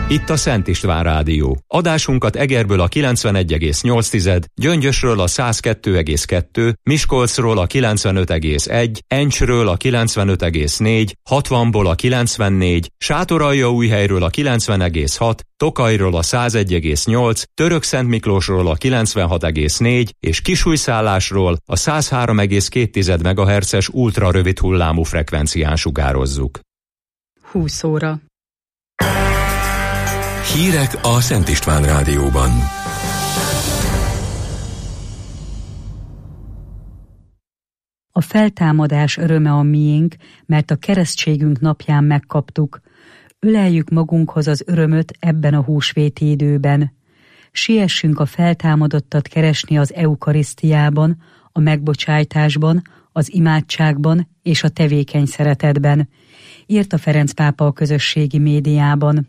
Itt a Szent István Rádió. Adásunkat Egerből a 91,8, Gyöngyösről a 102,2, Miskolcról a 95,1, Encsről a 95,4, 60-ból a 94, Sátoraljaújhelyről a 90,6, Tokajról a 101,8, Törökszentmiklósról a 96,4 és Kisújszállásról a 103,2 MHz-es ultrarövid hullámú frekvencián sugározzuk. 20 óra. Hírek a Szent István Rádióban. A feltámadás öröme a miénk, mert a keresztségünk napján megkaptuk. Öleljük magunkhoz az örömöt ebben a húsvéti időben. Siessünk a feltámadottat keresni az eukarisztiában, a megbocsájtásban, az imádságban és a tevékeny szeretetben, írta Ferenc pápa a közösségi médiában.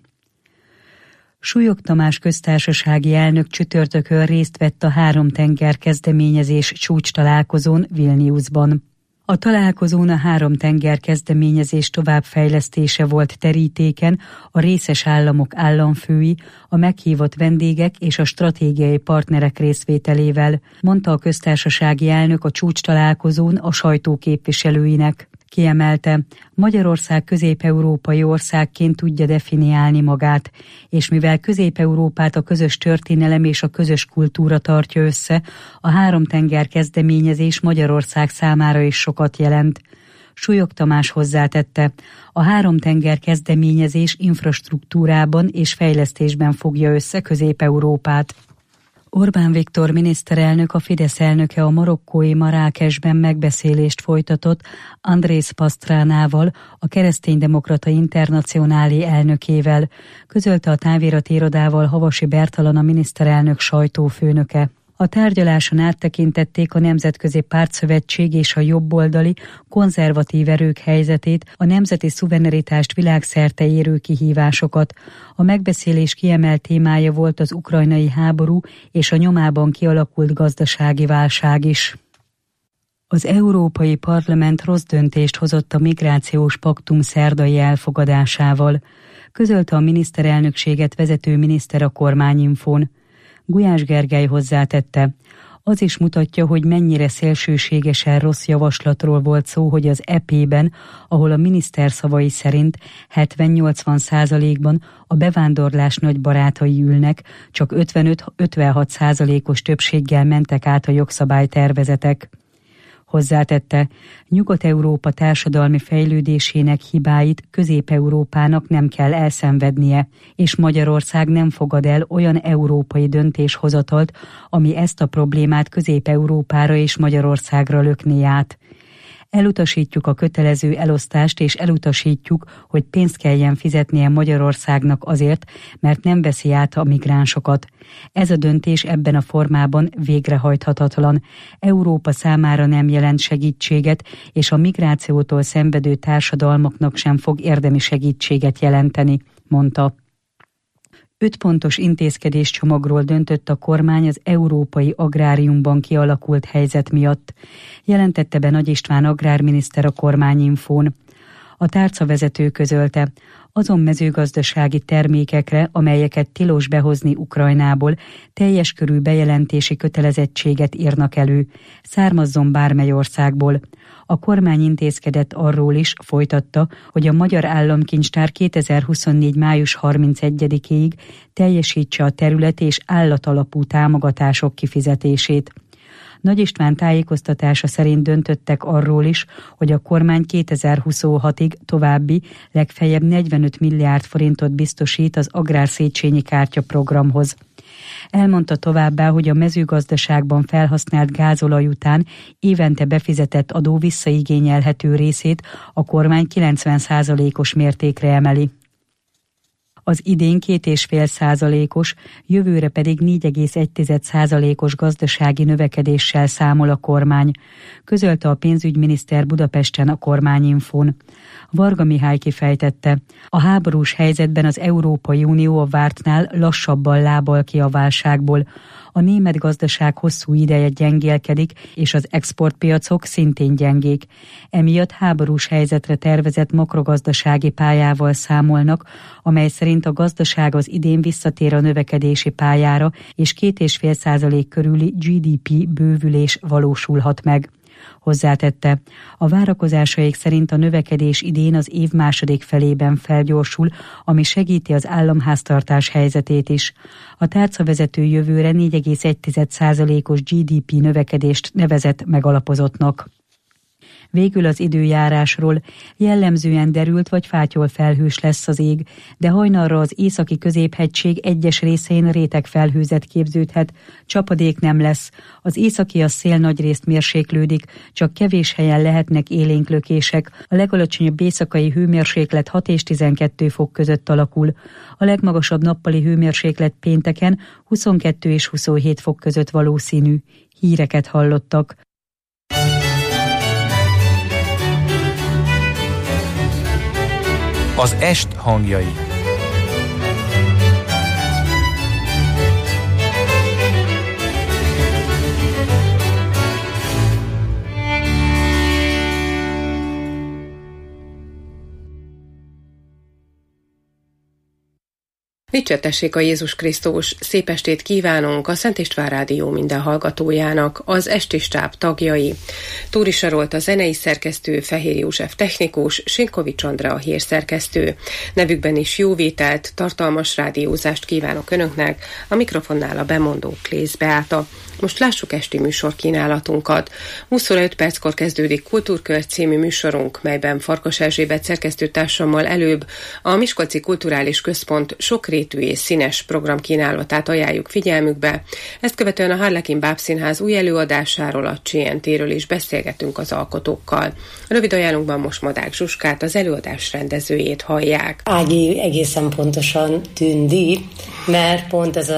Súlyog Tamás köztársasági elnök csütörtökön részt vett a 3 tenger kezdeményezés csúcstalálkozón Vilniusban. A találkozón a 3 tenger kezdeményezés továbbfejlesztése volt terítéken, a részes államok államfői, a meghívott vendégek és a stratégiai partnerek részvételével, mondta a köztársasági elnök a csúcstalálkozón a sajtó képviselőinek. Kiemelte, Magyarország közép-európai országként tudja definiálni magát, és mivel Közép-Európát a közös történelem és a közös kultúra tartja össze, a 3 tenger kezdeményezés Magyarország számára is sokat jelent. Súlyog Tamás hozzátette, a 3 tenger kezdeményezés infrastruktúrában és fejlesztésben fogja össze Közép-Európát. Orbán Viktor miniszterelnök, a Fidesz elnöke a marokkói Marrákesben megbeszélést folytatott Andrés Pastránával, a Kereszténydemokrata Internacionálé elnökével, közölte a Távirati Irodával Havasi Bertalan, a miniszterelnök sajtófőnöke. A tárgyaláson áttekintették a Nemzetközi Pártszövetség és a jobboldali, konzervatív erők helyzetét, a nemzeti szuverenitást világszerte érő kihívásokat. A megbeszélés kiemelt témája volt az ukrajnai háború és a nyomában kialakult gazdasági válság is. Az Európai Parlament rossz döntést hozott a migrációs paktum szerdai elfogadásával, közölte a miniszterelnökséget vezető miniszter a Kormányinfón. Gulyás Gergely hozzátette, az is mutatja, hogy mennyire szélsőségesen rossz javaslatról volt szó, hogy az EP-ben, ahol a miniszter szavai szerint 70-80%-ban a bevándorlás nagy barátai ülnek, csak 55-56%-os többséggel mentek át a jogszabálytervezetek. Hozzátette, Nyugat-Európa társadalmi fejlődésének hibáit Közép-Európának nem kell elszenvednie, és Magyarország nem fogad el olyan európai döntéshozatalt, ami ezt a problémát Közép-Európára és Magyarországra lökné át. Elutasítjuk a kötelező elosztást, és elutasítjuk, hogy pénzt kelljen fizetnie Magyarországnak azért, mert nem veszi át a migránsokat. Ez a döntés ebben a formában végrehajthatatlan. Európa számára nem jelent segítséget, és a migrációtól szenvedő társadalmaknak sem fog érdemi segítséget jelenteni, mondta. 5 pontos intézkedéscsomagról döntött a kormány az európai agráriumban kialakult helyzet miatt, jelentette be Nagy István agrárminiszter a Kormányinfón. A tárcavezető közölte, azon mezőgazdasági termékekre, amelyeket tilos behozni Ukrajnából, teljes körű bejelentési kötelezettséget írnak elő, származzon bármely országból. A kormány intézkedett arról is, folytatta, hogy a Magyar Államkincstár 2024. május 31-ig teljesítse a terület és állatalapú támogatások kifizetését. Nagy István tájékoztatása szerint döntöttek arról is, hogy a kormány 2026-ig további legfeljebb 45 milliárd forintot biztosít az Agrárszéchenyi Kártya programhoz. Elmondta továbbá, hogy a mezőgazdaságban felhasznált gázolaj után évente befizetett adó visszaigényelhető részét a kormány 90%-os mértékre emeli. Az idén 2,5%-os, jövőre pedig 4,1%-os gazdasági növekedéssel számol a kormány, közölte a pénzügyminiszter Budapesten a Kormányinfón. Varga Mihály kifejtette, a háborús helyzetben az Európai Unió a vártnál lassabban lábal ki a válságból. A német gazdaság hosszú ideje gyengélkedik, és az exportpiacok szintén gyengék. Emiatt háborús helyzetre tervezett makrogazdasági pályával számolnak, amely szerint szerint a gazdaság az idén visszatér a növekedési pályára, és 2,5% körüli GDP bővülés valósulhat meg. Hozzátette, a várakozásaik szerint a növekedés idén az év második felében felgyorsul, ami segíti az államháztartás helyzetét is. A tárcavezető jövőre 4,1%-os GDP növekedést nevezett megalapozottnak. Végül az időjárásról: jellemzően derült vagy fátyol felhős lesz az ég, de hajnalra az északi középhegység egyes részein rétegfelhőzet képződhet, csapadék nem lesz, az északi szél nagyrészt mérséklődik, csak kevés helyen lehetnek élénk lökések, a legalacsonyabb éjszakai hőmérséklet 6 és 12 fok között alakul, a legmagasabb nappali hőmérséklet pénteken 22 és 27 fok között valószínű. Híreket hallottak. Az est hangjai. Dicsertessék a Jézus Krisztus! Szép estét kívánunk a Szent István Rádió minden hallgatójának, az esti stáb tagjai. Tóri Sarolt a zenei szerkesztő, Fehér József technikus, Sinkovics Andrea a hírszerkesztő. Nevükben is jó vételt, tartalmas rádiózást kívánok Önöknek, a mikrofonnál a bemondó Klész Beáta. Most lássuk esti műsorkínálatunkat. 20 óra 5 perckor kezdődik Kultúrkör című műsorunk, melyben Farkas Erzsébet szerkesztőtársammal előbb a Miskolci Kulturális Központ sokrétű és színes programkínálatát ajánljuk figyelmükbe. Ezt követően a Harlekin Bábszínház új előadásáról, a CNT-ről is beszélgetünk az alkotókkal. A rövid ajánlunkban most Madák Zsuskát, az előadás rendezőjét hallják. Ági egészen pontosan tündi, mert pont ez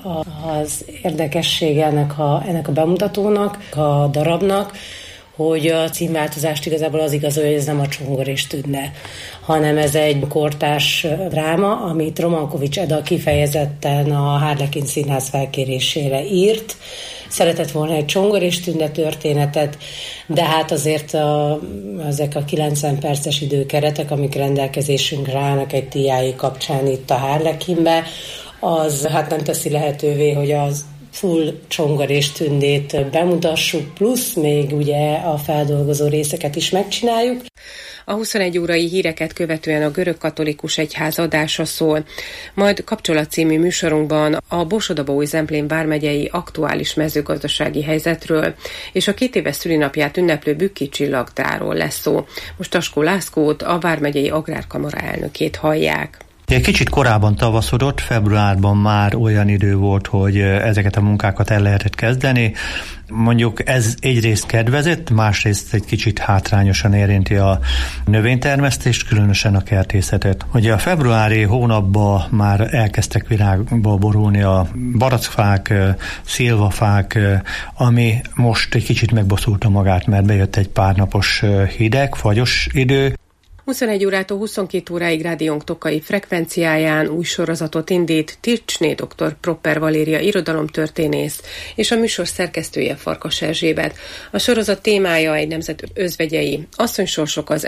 az érdekessége ennek a bemutatónak, a darabnak, hogy a címváltozást igazából az igazolja, hogy ez nem a Csongor és Tünde, hanem ez egy kortárs dráma, amit Romankovics Eda kifejezetten a Harlekin Színház felkérésére írt. Szeretett volna egy Csongor és Tünde történetet, de hát azért ezek a 90 perces időkeretek, amik rendelkezésünkre állnak egy TI kapcsán itt a Harlekinbe, az hát nem teszi lehetővé, hogy az full Csongor és Tündét bemutassuk, plusz még ugye a feldolgozó részeket is megcsináljuk. A 21 órai híreket követően a Görög Katolikus Egyház adása szól, majd Kapcsolat című műsorunkban a Borsod-Abaúj-Zemplén vármegyei aktuális mezőgazdasági helyzetről és a 2 éves szülinapját ünneplő Bükki Csillagdáról lesz szó. Most Taskó Lászlót, a vármegyei Agrárkamara elnökét hallják. Egy kicsit korábban tavaszodott, februárban már olyan idő volt, hogy ezeket a munkákat el lehetett kezdeni. Mondjuk ez egyrészt kedvezett, másrészt egy kicsit hátrányosan érinti a növénytermesztést, különösen a kertészetet. Ugye a februári hónapban már elkezdtek virágba borulni a barackfák, szilvafák, ami most egy kicsit megbosszulta magát, mert bejött egy pár napos hideg, fagyos idő. 21 órától 22 óráig rádiónk Tokai frekvenciáján új sorozatot indít Tircsné dr. Propper Valéria irodalomtörténész és a műsor szerkesztője Farkas Erzsébet. A sorozat témája egy nemzet özvegyei asszonysorsok az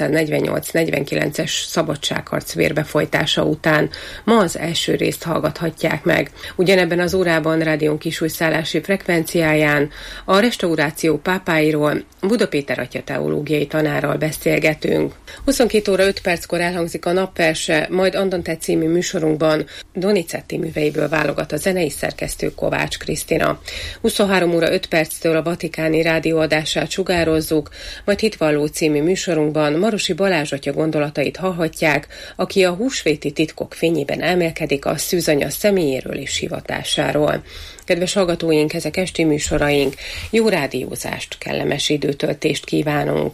1848-49-es szabadságharc vérbefolytása után. Ma az első részt hallgathatják meg. Ugyanebben az órában rádiónk kisújszállási frekvenciáján a restauráció pápáiról Buda Péter atya teológiai tanárral beszélgetünk. 22 óra 5 perckor elhangzik a napverse, majd Andante című műsorunkban Donizetti műveiből válogat a zenei szerkesztő Kovács Krisztina. 23 óra 5 perctől a Vatikáni rádióadását sugározzuk, majd Hitvalló című műsorunkban Marosi Balázs atya gondolatait hallhatják, aki a húsvéti titkok fényében elmélkedik a szűzanya személyéről és hivatásáról. Kedves hallgatóink, ezek esti műsoraink, jó rádiózást, kellemes időtöltést kívánunk!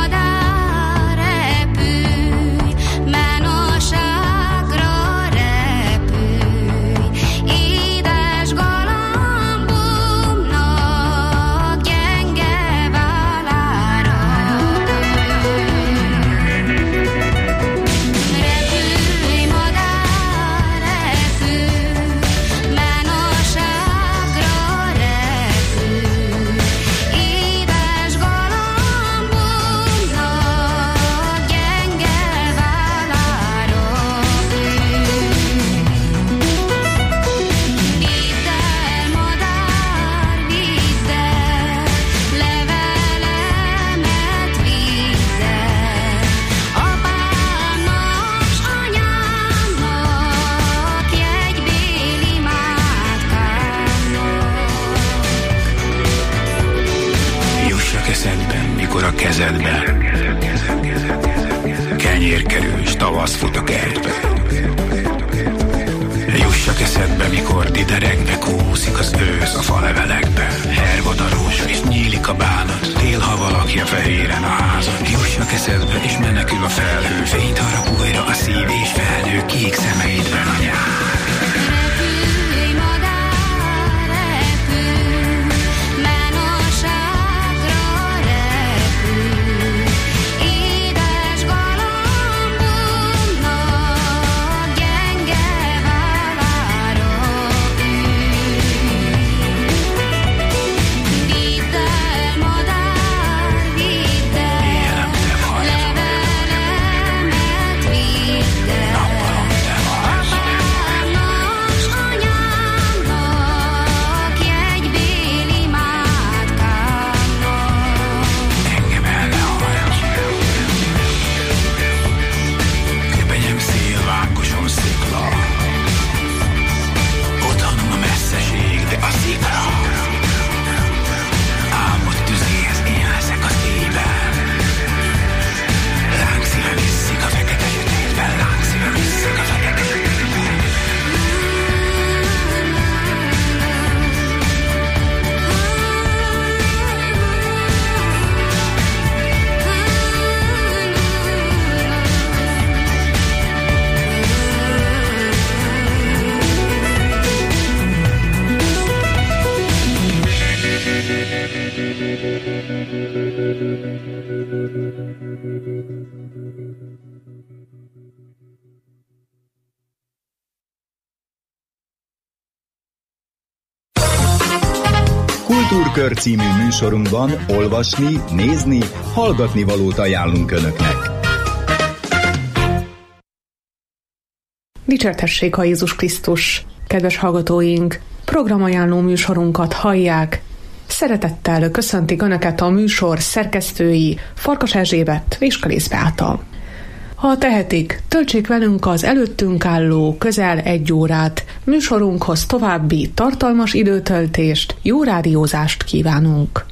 Repülj, madár, repülj, menőságra repülj. eszedben, mikor a kezedben kenyér kerül, s tavasz fut a kertbe. Jussak eszedbe, mikor dideregve kúszik az ősz a falevelekbe. Hervad a rózsa, és nyílik a bánat, tél, ha valakja fehéren a házat. Jussak eszedbe, és menekül a felhő, fényt harap újra a szív, és felnő kék szemeidben a nyár. Kultúrkör című műsorunkban olvasni, nézni, hallgatni valót ajánlunk Önöknek. Dicsértessék a Jézus Krisztus! Kedves hallgatóink, programajánló műsorunkat hallják. Szeretettel köszöntik Önöket a műsor szerkesztői Farkas Erzsébet és Kalész Beáta. Ha tehetik, töltsék velünk az előttünk álló közel 1 órát. Műsorunkhoz további tartalmas időtöltést, jó rádiózást kívánunk!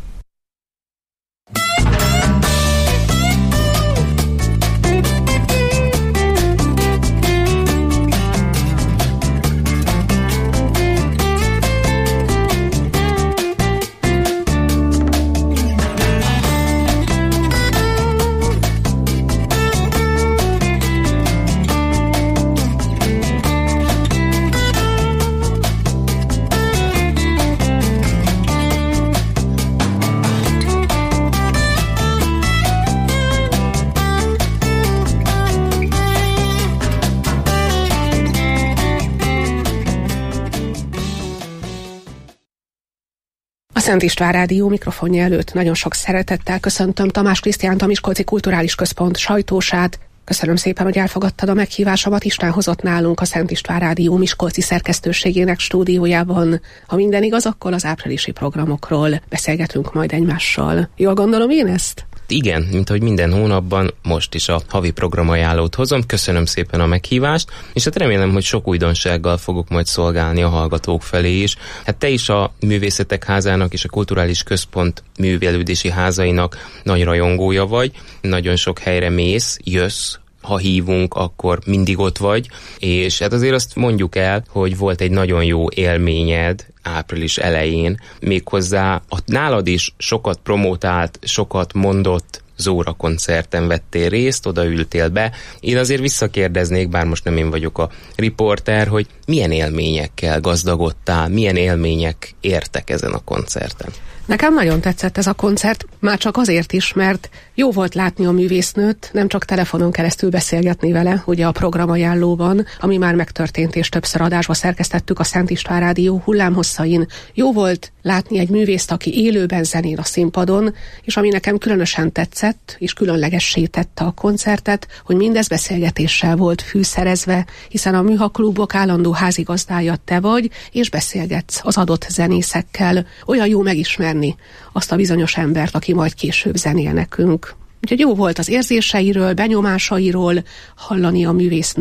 A Szent István Rádió mikrofonja előtt nagyon sok szeretettel köszöntöm Tamás Krisztiánt, a Miskolci Kulturális Központ sajtósát. Köszönöm szépen, hogy elfogadtad a meghívásomat. Isten hozott nálunk a Szent István Rádió miskolci szerkesztőségének stúdiójában. Ha minden igaz, akkor az áprilisi programokról beszélgetünk majd egymással. Jól gondolom én ezt? Igen, mint hogy minden hónapban, most is a havi programajánlót hozom. Köszönöm szépen a meghívást, és hát remélem, hogy sok újdonsággal fogok majd szolgálni a hallgatók felé is. Hát te is a Művészetek Házának és a Kulturális Központ művelődési házainak nagy rajongója vagy. Nagyon sok helyre mész, jössz, ha hívunk, akkor mindig ott vagy, és hát azért azt mondjuk el, hogy volt egy nagyon jó élményed április elején, méghozzá a nálad is sokat promotált, sokat mondott Zóra koncerten vettél részt, odaültél be. Én azért visszakérdeznék, bár most nem én vagyok a riporter, hogy milyen élményekkel gazdagodtál, milyen élmények értek ezen a koncerten. Nekem nagyon tetszett ez a koncert, már csak azért is, mert jó volt látni a művésznőt, nem csak telefonon keresztül beszélgetni vele, ugye a programajánlóban, ami már megtörtént és többször adásba szerkesztettük a Szent István Rádió hullámhosszain. Jó volt látni egy művészt, aki élőben zenél a színpadon, és ami nekem különösen tetszett, és különlegessé tette a koncertet, hogy mindez beszélgetéssel volt fűszerezve, hiszen a műhaklubok állandó házigazdája te vagy, és beszélgetsz az adott zenészekkel. Olyan jó megismerni azt a bizonyos embert, aki majd később zenél nekünk. Úgyhogy jó volt az érzéseiről, benyomásairól hallani a művésznőt,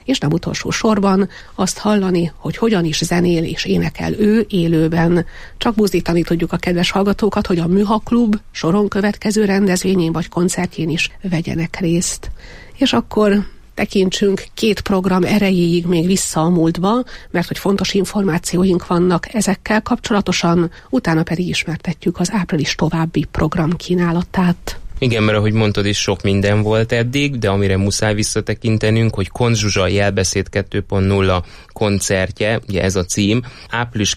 és nem utolsó sorban azt hallani, hogy hogyan is zenél és énekel ő élőben. Csak buzdítani tudjuk a kedves hallgatókat, hogy a Műha Klub soron következő rendezvényén vagy koncertjén is vegyenek részt. És akkor tekintsünk 2 program erejéig még vissza a múltba, mert hogy fontos információink vannak ezekkel kapcsolatosan, utána pedig ismertetjük az április további programkínálatát. Igen, mert ahogy mondtad is, sok minden volt eddig, de amire muszáj visszatekintenünk, hogy Koncz Zsuzsa Jelbeszéd 2.0 koncertje, ugye ez a cím, április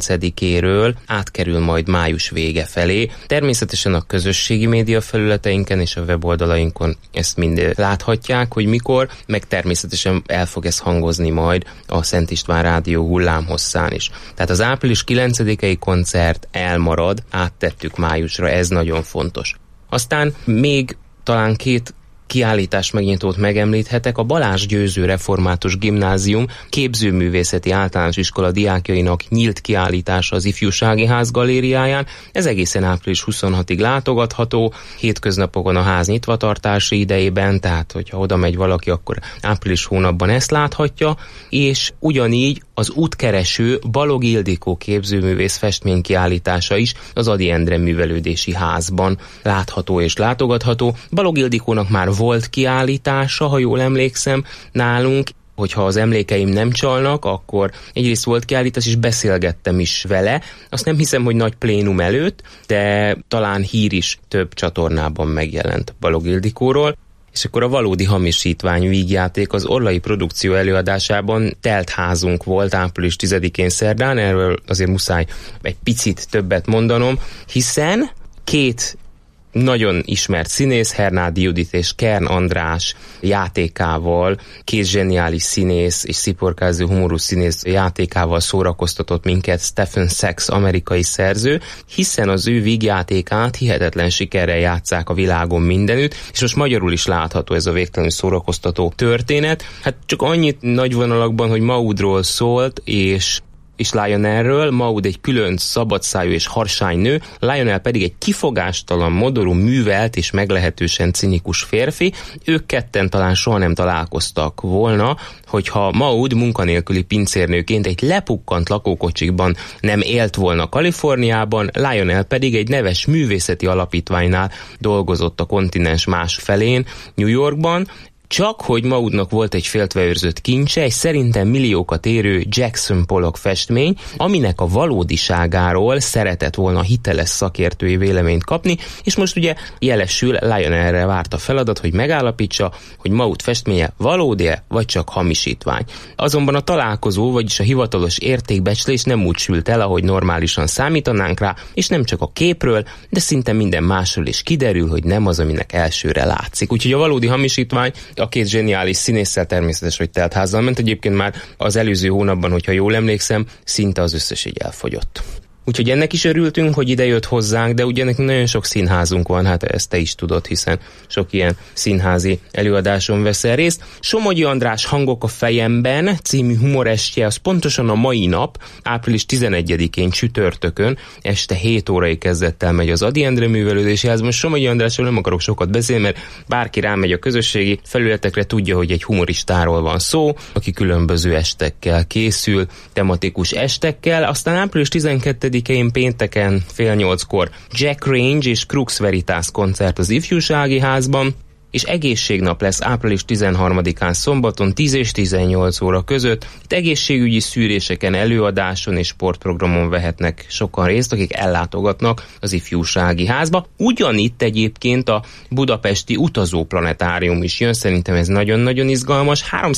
9-éről átkerül majd május vége felé. Természetesen a közösségi média felületeinken és a weboldalainkon ezt mind láthatják, hogy mikor, meg természetesen el fog ez hangozni majd a Szent István Rádió hullámhosszán is. Tehát az április 9-i koncert elmarad, áttettük májusra, ez nagyon fontos. Aztán még talán 2 kiállítás megnyitót megemlíthetek. A Balázs Győző Református Gimnázium képzőművészeti általános iskola diákjainak nyílt kiállítása az Ifjúsági Ház galériáján. Ez egészen április 26-ig látogatható, hétköznapokon a ház nyitvatartási idejében, tehát hogyha oda megy valaki, akkor április hónapban ezt láthatja, és ugyanígy az Útkereső Balog Ildikó képzőművész festménykiállítása is az Ady Endre Művelődési Házban látható és látogatható. Balog Ildikónak már volt kiállítása, ha jól emlékszem, nálunk. Hogyha az emlékeim nem csalnak, akkor egyrészt volt kiállítás, és beszélgettem is vele. Azt nem hiszem, hogy nagy plénum előtt, de talán hír is több csatornában megjelent Balog Ildikóról. És akkor a Valódi hamisítvány vígjáték az Orlai Produkció előadásában telt házunk volt április 10-én szerdán, erről azért muszáj egy picit többet mondanom, hiszen 2 nagyon ismert színész, Hernádi Judit és Kern András játékával, 2 zseniális színész és sziporkázó humorú színész játékával szórakoztatott minket Stephen Sachs, amerikai szerző, hiszen az ő vígjátékát hihetetlen sikerrel játsszák a világon mindenütt, és most magyarul is látható ez a végtelenül szórakoztató történet. Hát csak annyit nagy vonalakban, hogy Maudról szólt, és Lionelről. Maud egy különc, szabadszájú és harsány nő, Lionel pedig egy kifogástalan, modorú, művelt és meglehetősen cinikus férfi. Ők ketten talán soha nem találkoztak volna, hogyha Maud munkanélküli pincérnőként egy lepukkant lakókocsikban nem élt volna Kaliforniában, Lionel pedig egy neves művészeti alapítványnál dolgozott a kontinens más felén, New Yorkban. Csak hogy Maudnak volt egy féltve őrzött kincse, egy szerintem milliókat érő Jackson Pollock festmény, aminek a valódiságáról szeretett volna hiteles szakértői véleményt kapni, és most ugye jelesül Lionelre várt a feladat, hogy megállapítsa, hogy Maud festménye valódi-e, vagy csak hamisítvány. Azonban a találkozó, vagyis a hivatalos értékbecslés nem úgy sült el, ahogy normálisan számítanánk rá, és nem csak a képről, de szinte minden másról is kiderül, hogy nem az, aminek elsőre látszik. Úgyhogy a valódi hamisítvány a 2 zseniális színésszel természetes, hogy telt házzal ment. Egyébként már az előző hónapban, hogyha jól emlékszem, szinte az összes így elfogyott. Úgyhogy ennek is örültünk, hogy ide jött hozzánk, de ugye nekünk nagyon sok színházunk van, hát ezt te is tudod, hiszen sok ilyen színházi előadáson veszel részt. Somogyi András Hangok a fejemben című humorestje, az pontosan a mai nap, április 11-én csütörtökön, este 7 órai kezdettel megy az Ady Endre Művelődési Házban. Most Somogyi Andrásról nem akarok sokat beszélni, mert bárki rámegy a közösségi felületekre, tudja, hogy egy humoristáról van szó, aki különböző estekkel készül, tematikus estekkel. Aztán április 12-én pénteken fél 8-kor Jack Range és Crux Veritas koncert az Ifjúsági Házban, és egészségnap lesz április 13-án szombaton 10 és 18 óra között. Itt egészségügyi szűréseken, előadáson és sportprogramon vehetnek sokan részt, akik ellátogatnak az Ifjúsági Házba. Ugyanitt egyébként a budapesti utazóplanetárium is jön, szerintem ez nagyon-nagyon izgalmas.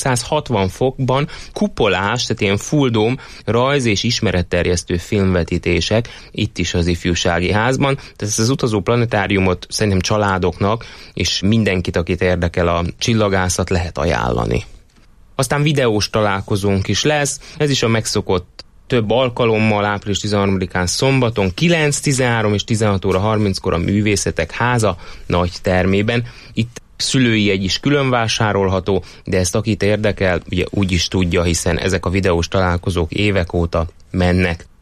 360 fokban kupolás, tehát ilyen full dome rajz- és ismeretterjesztő filmvetítések itt is az Ifjúsági Házban. Tehát ezt az utazóplanetáriumot szerintem családoknak és mindenkit, akit érdekel a csillagászat, lehet ajánlani. Aztán videós találkozónk is lesz, ez is a megszokott több alkalommal, április 13-án szombaton 9, 13 és 16 óra 30-kor a Művészetek Háza nagy termében. Itt szülői jegy is külön vásárolható, de ezt akit érdekel, ugye úgy is tudja, hiszen ezek a videós találkozók évek óta mennek.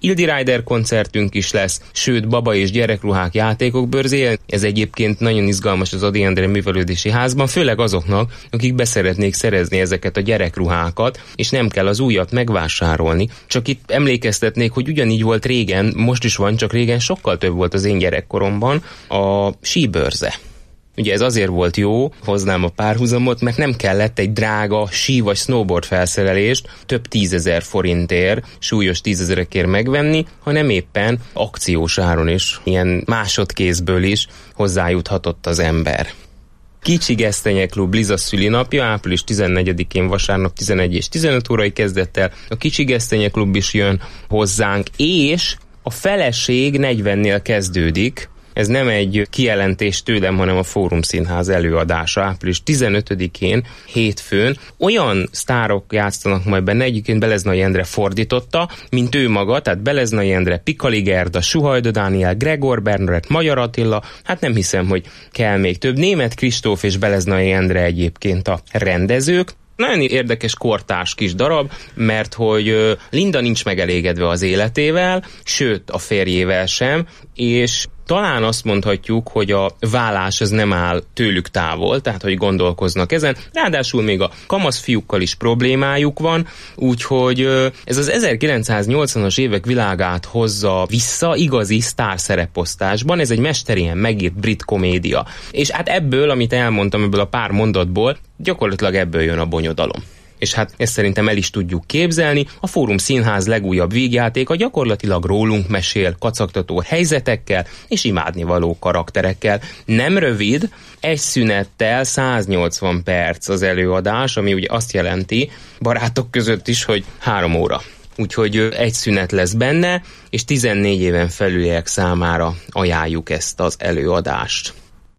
Ildi Rider koncertünk is lesz, sőt baba és gyerekruhák játékok bőrzéje. Ez egyébként nagyon izgalmas az Ady Endre Művelődési Házban, főleg azoknak, akik beszeretnék szerezni ezeket a gyerekruhákat, és nem kell az újat megvásárolni. Csak itt emlékeztetnék, hogy ugyanígy volt régen, most is van, csak régen sokkal több volt az én gyerekkoromban a síbőrze. Ugye ez azért volt jó, hoznám a párhuzamot, mert nem kellett egy drága sí vagy snowboard felszerelést több 10 000 forintért, súlyos 10 000-ekért megvenni, hanem éppen akciós áron is, ilyen másodkézből is hozzájuthatott az ember. Kicsi Gesztenye Klub Liza szülinapja április 14-én vasárnap 11 és 15 órai kezdett el. A Kicsi Gesztenye Klub is jön hozzánk, és a feleség 40-nél kezdődik. Ez nem egy kijelentés tőlem, hanem a Fórum Színház előadása április 15-én, hétfőn. Olyan sztárok játszanak majd benne, egyébként Beleznai Endre fordította, mint ő maga, tehát Beleznai Endre, Pikali Gerda, Suhajda Dániel, Gregor Bernadett, Magyar Attila, hát nem hiszem, hogy kell még több. Németh Kristóf és Beleznai Endre egyébként a rendezők. Nagyon érdekes kortárs kis darab, mert hogy Linda nincs megelégedve az életével, sőt a férjével sem, és talán azt mondhatjuk, hogy a válás az nem áll tőlük távol, tehát hogy gondolkoznak ezen. Ráadásul még a kamasz fiúkkal is problémájuk van, úgyhogy ez az 1980-as évek világát hozza vissza igazi sztárszereposztásban. Ez egy mesterien megírt brit komédia. És hát ebből, amit elmondtam, ebből a pár mondatból, gyakorlatilag ebből jön a bonyodalom. És hát ezt szerintem el is tudjuk képzelni. A Fórum Színház legújabb vígjátéka gyakorlatilag rólunk mesél, kacagtató helyzetekkel és imádnivaló karakterekkel. Nem rövid, egy szünettel 180 perc az előadás, ami ugye azt jelenti barátok között is, hogy 3 óra. Úgyhogy egy szünet lesz benne, és 14 éven felüliek számára ajánljuk ezt az előadást.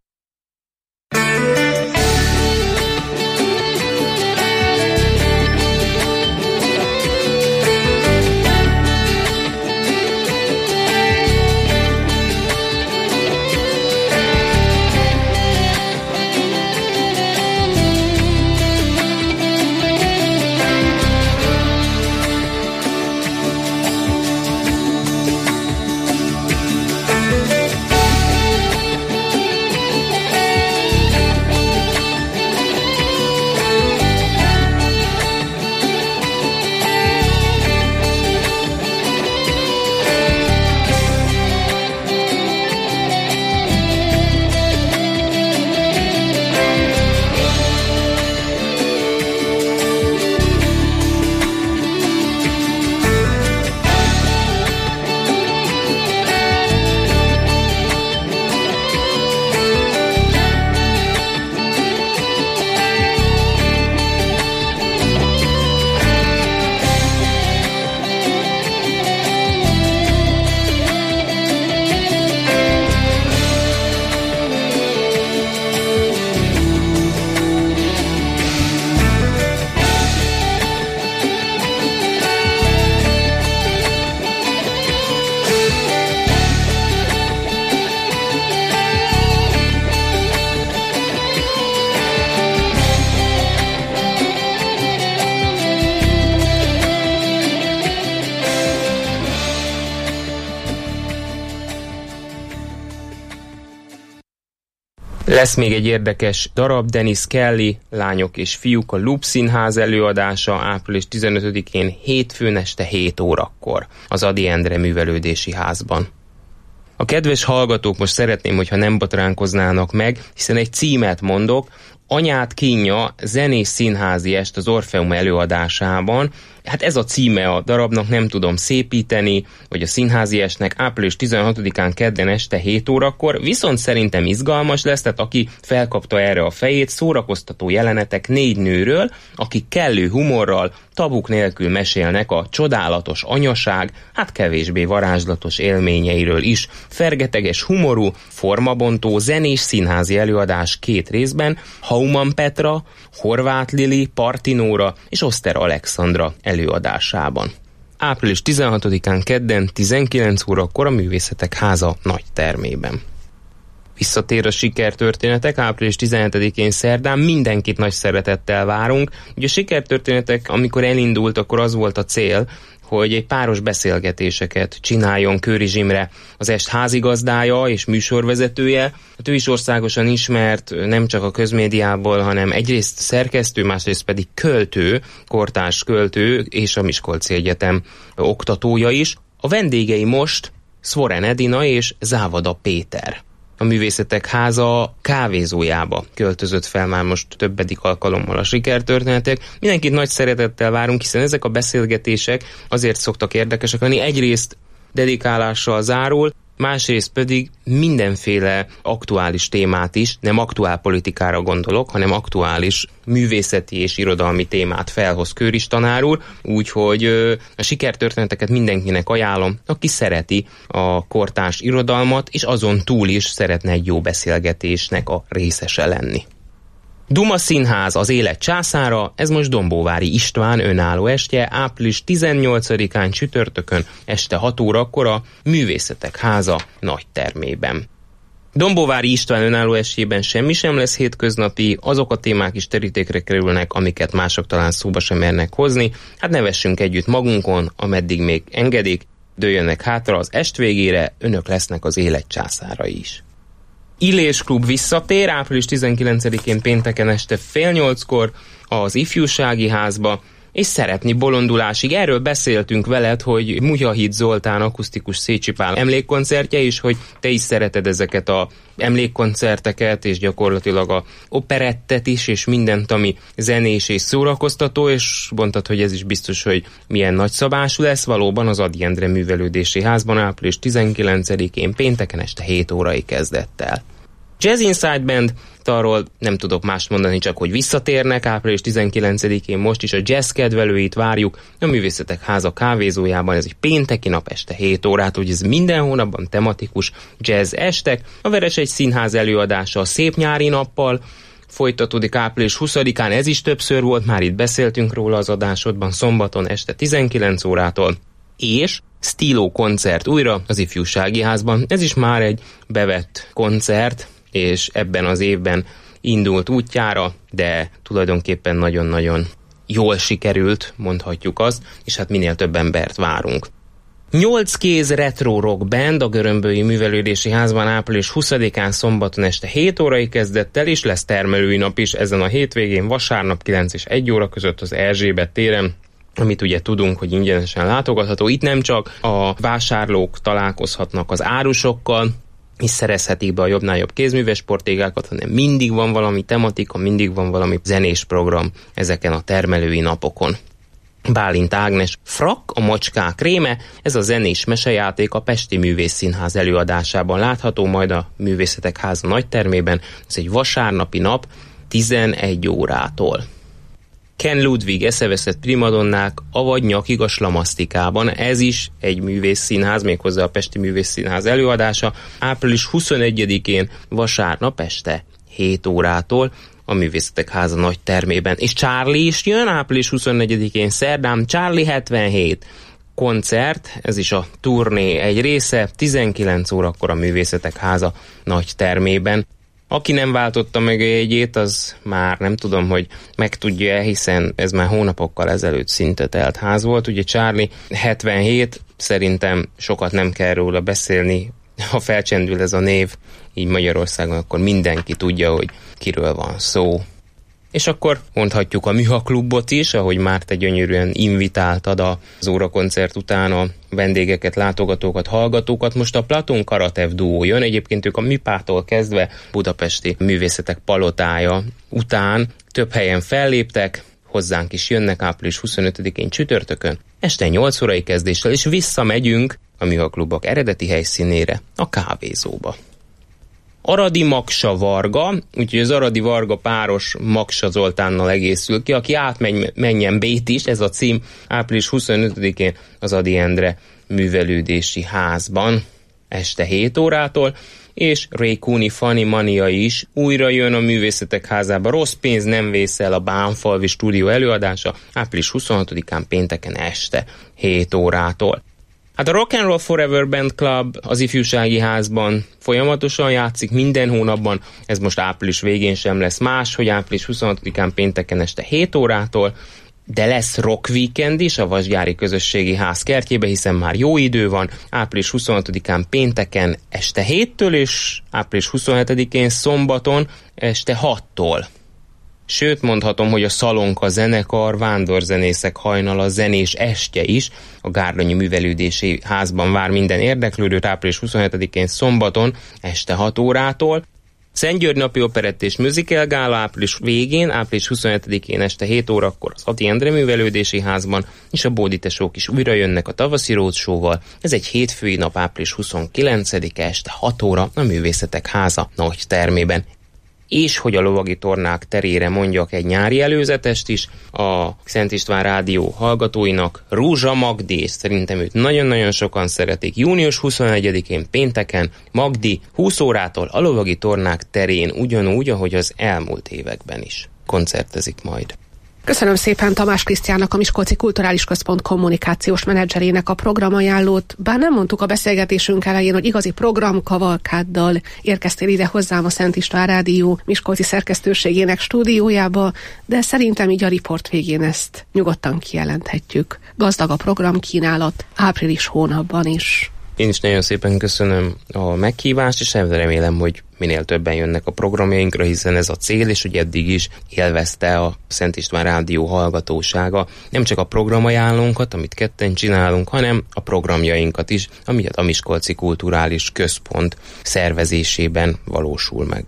Lesz még egy érdekes darab, Dennis Kelly, Lányok és fiúk, a Loop Színház előadása április 15-én hétfőn este 7 órakor az Ady Endre Művelődési Házban. A kedves hallgatók, most szeretném, hogyha nem botránkoznának meg, hiszen egy címet mondok, Anyád kínja zenés színházi est az Orfeum előadásában. Hát ez a címe a darabnak, nem tudom szépíteni, vagy a színházi estnek április 16-án kedden este 7 órakor, viszont szerintem izgalmas lesz, tehát aki felkapta erre a fejét, szórakoztató jelenetek 4 nőről, akik kellő humorral, tabuk nélkül mesélnek a csodálatos anyaság, hát kevésbé varázslatos élményeiről is. Fergeteges humorú, formabontó, zenés színházi előadás 2 részben, Hauman Petra, Horváth Lili, Partinóra és Oszter Alexandra előadásában. Április 16-án kedden 19 órakor a Művészetek Háza nagy termében. Visszatér a sikertörténetek, április 17-én szerdán mindenkit nagy szeretettel várunk. Ugye a sikertörténetek, amikor elindult, akkor az volt a cél, hogy egy páros beszélgetéseket csináljon Kőrizs Imre, az Est házigazdája és műsorvezetője. Hát ő is országosan ismert, nem csak a közmédiából, hanem egyrészt szerkesztő, másrészt pedig költő, kortárs költő és a Miskolci Egyetem oktatója is. A vendégei most Szvoren Edina és Závada Péter. A Művészetek Háza kávézójába költözött fel már most többedik alkalommal a sikertörténetek. Mindenkit nagy szeretettel várunk, hiszen ezek a beszélgetések azért szoktak érdekesek lenni. Egyrészt dedikálással zárul, másrészt pedig mindenféle aktuális témát is, nem aktuál politikára gondolok, hanem aktuális művészeti és irodalmi témát felhoz Kőrizs tanár úr, úgyhogy a sikertörténeteket mindenkinek ajánlom, aki szereti a kortárs irodalmat, és azon túl is szeretne egy jó beszélgetésnek a részese lenni. Duma Színház, az élet császára, ez most Dombóvári István önálló estje, április 18-án csütörtökön este 6 órakor a Művészetek Háza nagytermében. Dombóvári István önálló estjében semmi sem lesz hétköznapi, azok a témák is terítékre kerülnek, amiket mások talán szóba sem mernek hozni. Hát nevessünk együtt magunkon, ameddig még engedik, dőljönnek hátra az est végére, önök lesznek az élet császárai is. Illés Klub visszatér április 19-én pénteken este 7:30 az Ifjúsági Házba, és Szeretni bolondulásig. Erről beszéltünk veled, hogy Mutyahíd Zoltán akusztikus Szécsi Pál emlékkoncertje, és hogy te is szereted ezeket a emlékkoncerteket, és gyakorlatilag a operettet is, és mindent, ami zenés és szórakoztató, és mondtad, hogy ez is biztos, hogy milyen nagyszabású lesz. Valóban az Ady Endre Művelődési Házban április 19-én pénteken este 7 órai kezdettel. Jazz Inside Band, arról nem tudok mást mondani, csak hogy visszatérnek. Április 19-én most is a jazz kedvelőit várjuk a Művészetek Háza kávézójában. Ez egy pénteki nap este 7 órát, hogy ez minden hónapban tematikus jazz estek. A Veresegy Színház előadása a Szép nyári nappal folytatódik április 20-án, ez is többször volt, már itt beszéltünk róla az adásodban, szombaton este 19 órától. És Stíló koncert újra az Ifjúsági Házban. Ez is már egy bevett koncert, és ebben az évben indult útjára, de tulajdonképpen nagyon-nagyon jól sikerült, mondhatjuk azt, és hát minél több embert várunk. 8 kéz retro rock band a Görömbölyi Művelődési Házban április 20-án szombaton este 7 órai kezdettel, és lesz termelői nap is ezen a hétvégén, vasárnap 9 és 1 óra között az Erzsébet téren, amit ugye tudunk, hogy ingyenesen látogatható. Itt nem csak a vásárlók találkozhatnak az árusokkal, és szerezhetik be a jobbnál jobb kézműves sportégákat, hanem mindig van valami tematika, mindig van valami zenés program ezeken a termelői napokon. Bálint Ágnes Frak, a macskák réme, ez a zenés mesejáték a Pesti Művészszínház előadásában látható, majd a Művészetek Háza nagytermében. Ez egy vasárnapi nap 11 órától. Ken Ludwig eszeveszett primadonnák, avagy nyakig a slamasztikában. Ez is egy művészszínház, méghozzá a Pesti Művészszínház előadása április 21-én vasárnap este 7 órától a Művészetek Háza nagy termében. És Charlie is jön április 24-én szerdán, Charlie 77 koncert, ez is a turné egy része, 19 órakor a Művészetek Háza nagy termében. Aki nem váltotta meg a jegyét, az már nem tudom, hogy megtudja, hiszen ez már hónapokkal ezelőtt szinte telt ház volt. Ugye Charlie 77, szerintem sokat nem kell róla beszélni, ha felcsendül ez a név, így Magyarországon, akkor mindenki tudja, hogy kiről van szó. És akkor mondhatjuk a Műha Klubot is, ahogy már te gyönyörűen invitáltad az órakoncert után a vendégeket, látogatókat, hallgatókat. Most a Platon Karatev duó jön, egyébként ők a Műpától kezdve Budapesti Művészetek Palotája után több helyen felléptek, hozzánk is jönnek április 25-én csütörtökön, este 8 órai kezdéssel, és visszamegyünk a Műha Klubok eredeti helyszínére, a kávézóba. Aradi Maksa Varga, úgyhogy az Aradi Varga páros Maksa Zoltánnal egészül ki, aki átmenjen Bét is, ez a cím április 25-én az Ady Endre Művelődési Házban este 7 órától, és Ray Cooney Funny Mania is újra jön a Művészetek Házába. Rossz pénz nem vészel, a Bánfalvi stúdió előadása április 26-án pénteken este 7 órától. Hát a Rock and Roll Forever Band Club az Ifjúsági Házban folyamatosan játszik minden hónapban, ez most április végén sem lesz más, hogy április 26-án pénteken este 7 órától, de lesz rock weekend is a Vasgyári Közösségi Ház kertjébe, hiszen már jó idő van, április 26-án pénteken este 7-től, és április 27-én szombaton este 6-tól. Sőt, mondhatom, hogy a Szalonka zenekar, vándorzenészek hajnala, zenés estje is a Gárdonyi Művelődési Házban vár minden érdeklődőt április 27-én szombaton este 6 órától. Szentgyörgy napi operett és musical gála április végén, április 27-én este 7 órakor az Ati Endre Művelődési Házban, és a Bóditesók is újra jönnek a tavaszi roadshow-val. Ez egy hétfői nap, április 29-e este 6 óra a Művészetek Háza nagy termében. És hogy a Lovagi Tornák terére mondjak egy nyári előzetest is, a Szent István Rádió hallgatóinak Rózsa Magdi, és szerintem őt nagyon-nagyon sokan szeretik, június 21-én pénteken Magdi 20 órától a Lovagi Tornák terén ugyanúgy, ahogy az elmúlt években is koncertezik majd. Köszönöm szépen Tamás Krisztiánnak, a Miskolci Kulturális Központ kommunikációs menedzserének a programajánlót. Bár nem mondtuk a beszélgetésünk elején, hogy igazi programkavalkáddal érkeztél ide hozzám a Szent István Rádió Miskolci szerkesztőségének stúdiójába, de szerintem így a riport végén ezt nyugodtan kijelenthetjük. Gazdag a programkínálat április hónapban is. Én is nagyon szépen köszönöm a meghívást, és remélem, hogy minél többen jönnek a programjainkra, hiszen ez a cél, és ugye eddig is élvezte a Szent István Rádió hallgatósága nem csak a programajánlónkat, amit ketten csinálunk, hanem a programjainkat is, ami a Miskolci Kulturális Központ szervezésében valósul meg.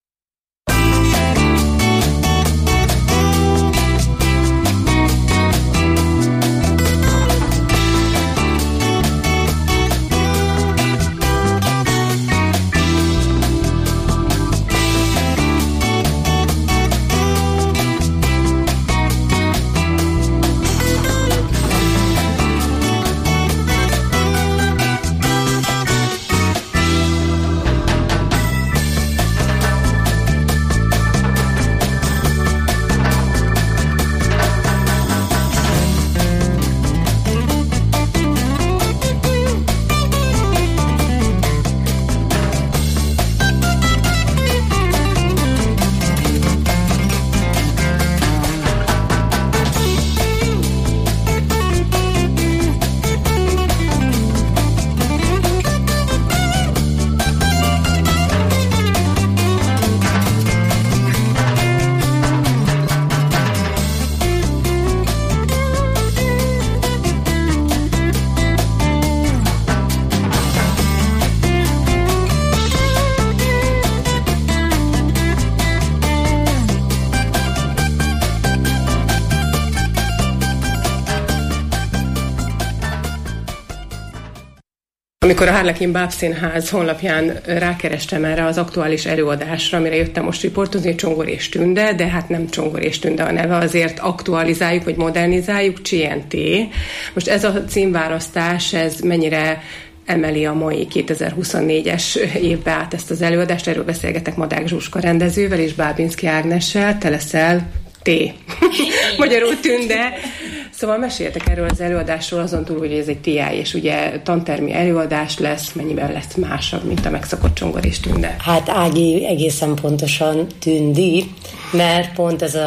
Amikor a Harlekin Bábszínház honlapján rákerestem erre az aktuális előadásra, amire jöttem most riportozni, Csongor és Tünde, de hát nem Csongor és Tünde a neve, azért aktualizáljuk, vagy modernizáljuk, CNT. Most ez a címválasztás, ez mennyire emeli a mai 2024-es évbe át ezt az előadást? Erről beszélgetek Madák Zsuska rendezővel és Bábinszky Ágnessel. Te leszel magyarul Tünde. Szóval meséltek erről az előadásról, azon túl, hogy ez egy TI, és ugye tantermi előadás lesz, mennyiben lesz másabb, mint a megszokott Csongor és Tünde? Hát Ági egészen pontosan Tündi, mert pont ez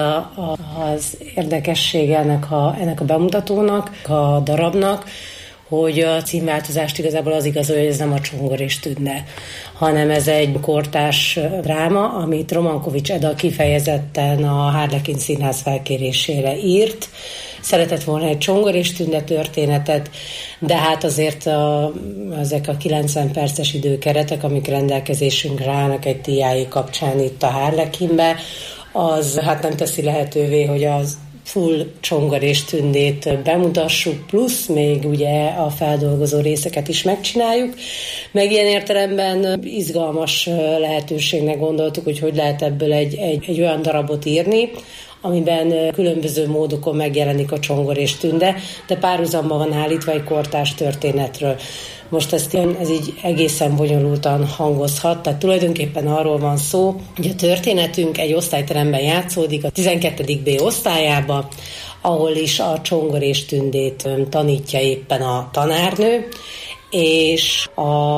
az érdekessége ennek a bemutatónak, a darabnak, hogy a címváltozást igazából az igazolja, hogy ez nem a Csongor és Tünde, hanem ez egy kortárs dráma, amit Romankovics Eda kifejezetten a Harlekin Színház felkérésére írt. Szeretett volna egy Csongor és Tünde történetet, de hát azért ezek a 90 perces időkeretek, amik rendelkezésünkre állnak egy TI kapcsán itt a Harlekinbe, az hát nem teszi lehetővé, hogy az full Csongor és Tündét bemutassuk, plusz még ugye a feldolgozó részeket is megcsináljuk. Meg ilyen értelemben izgalmas lehetőségnek gondoltuk, hogy lehet ebből egy olyan darabot írni, amiben különböző módokon megjelenik a Csongor és Tünde, de párhuzamban van állítva egy kortárs történetről. Most ez így egészen bonyolultan hangozhat, tehát tulajdonképpen arról van szó, hogy a történetünk egy osztályteremben játszódik, a 12. B osztályába, ahol is a Csongor és Tündét tanítja éppen a tanárnő, és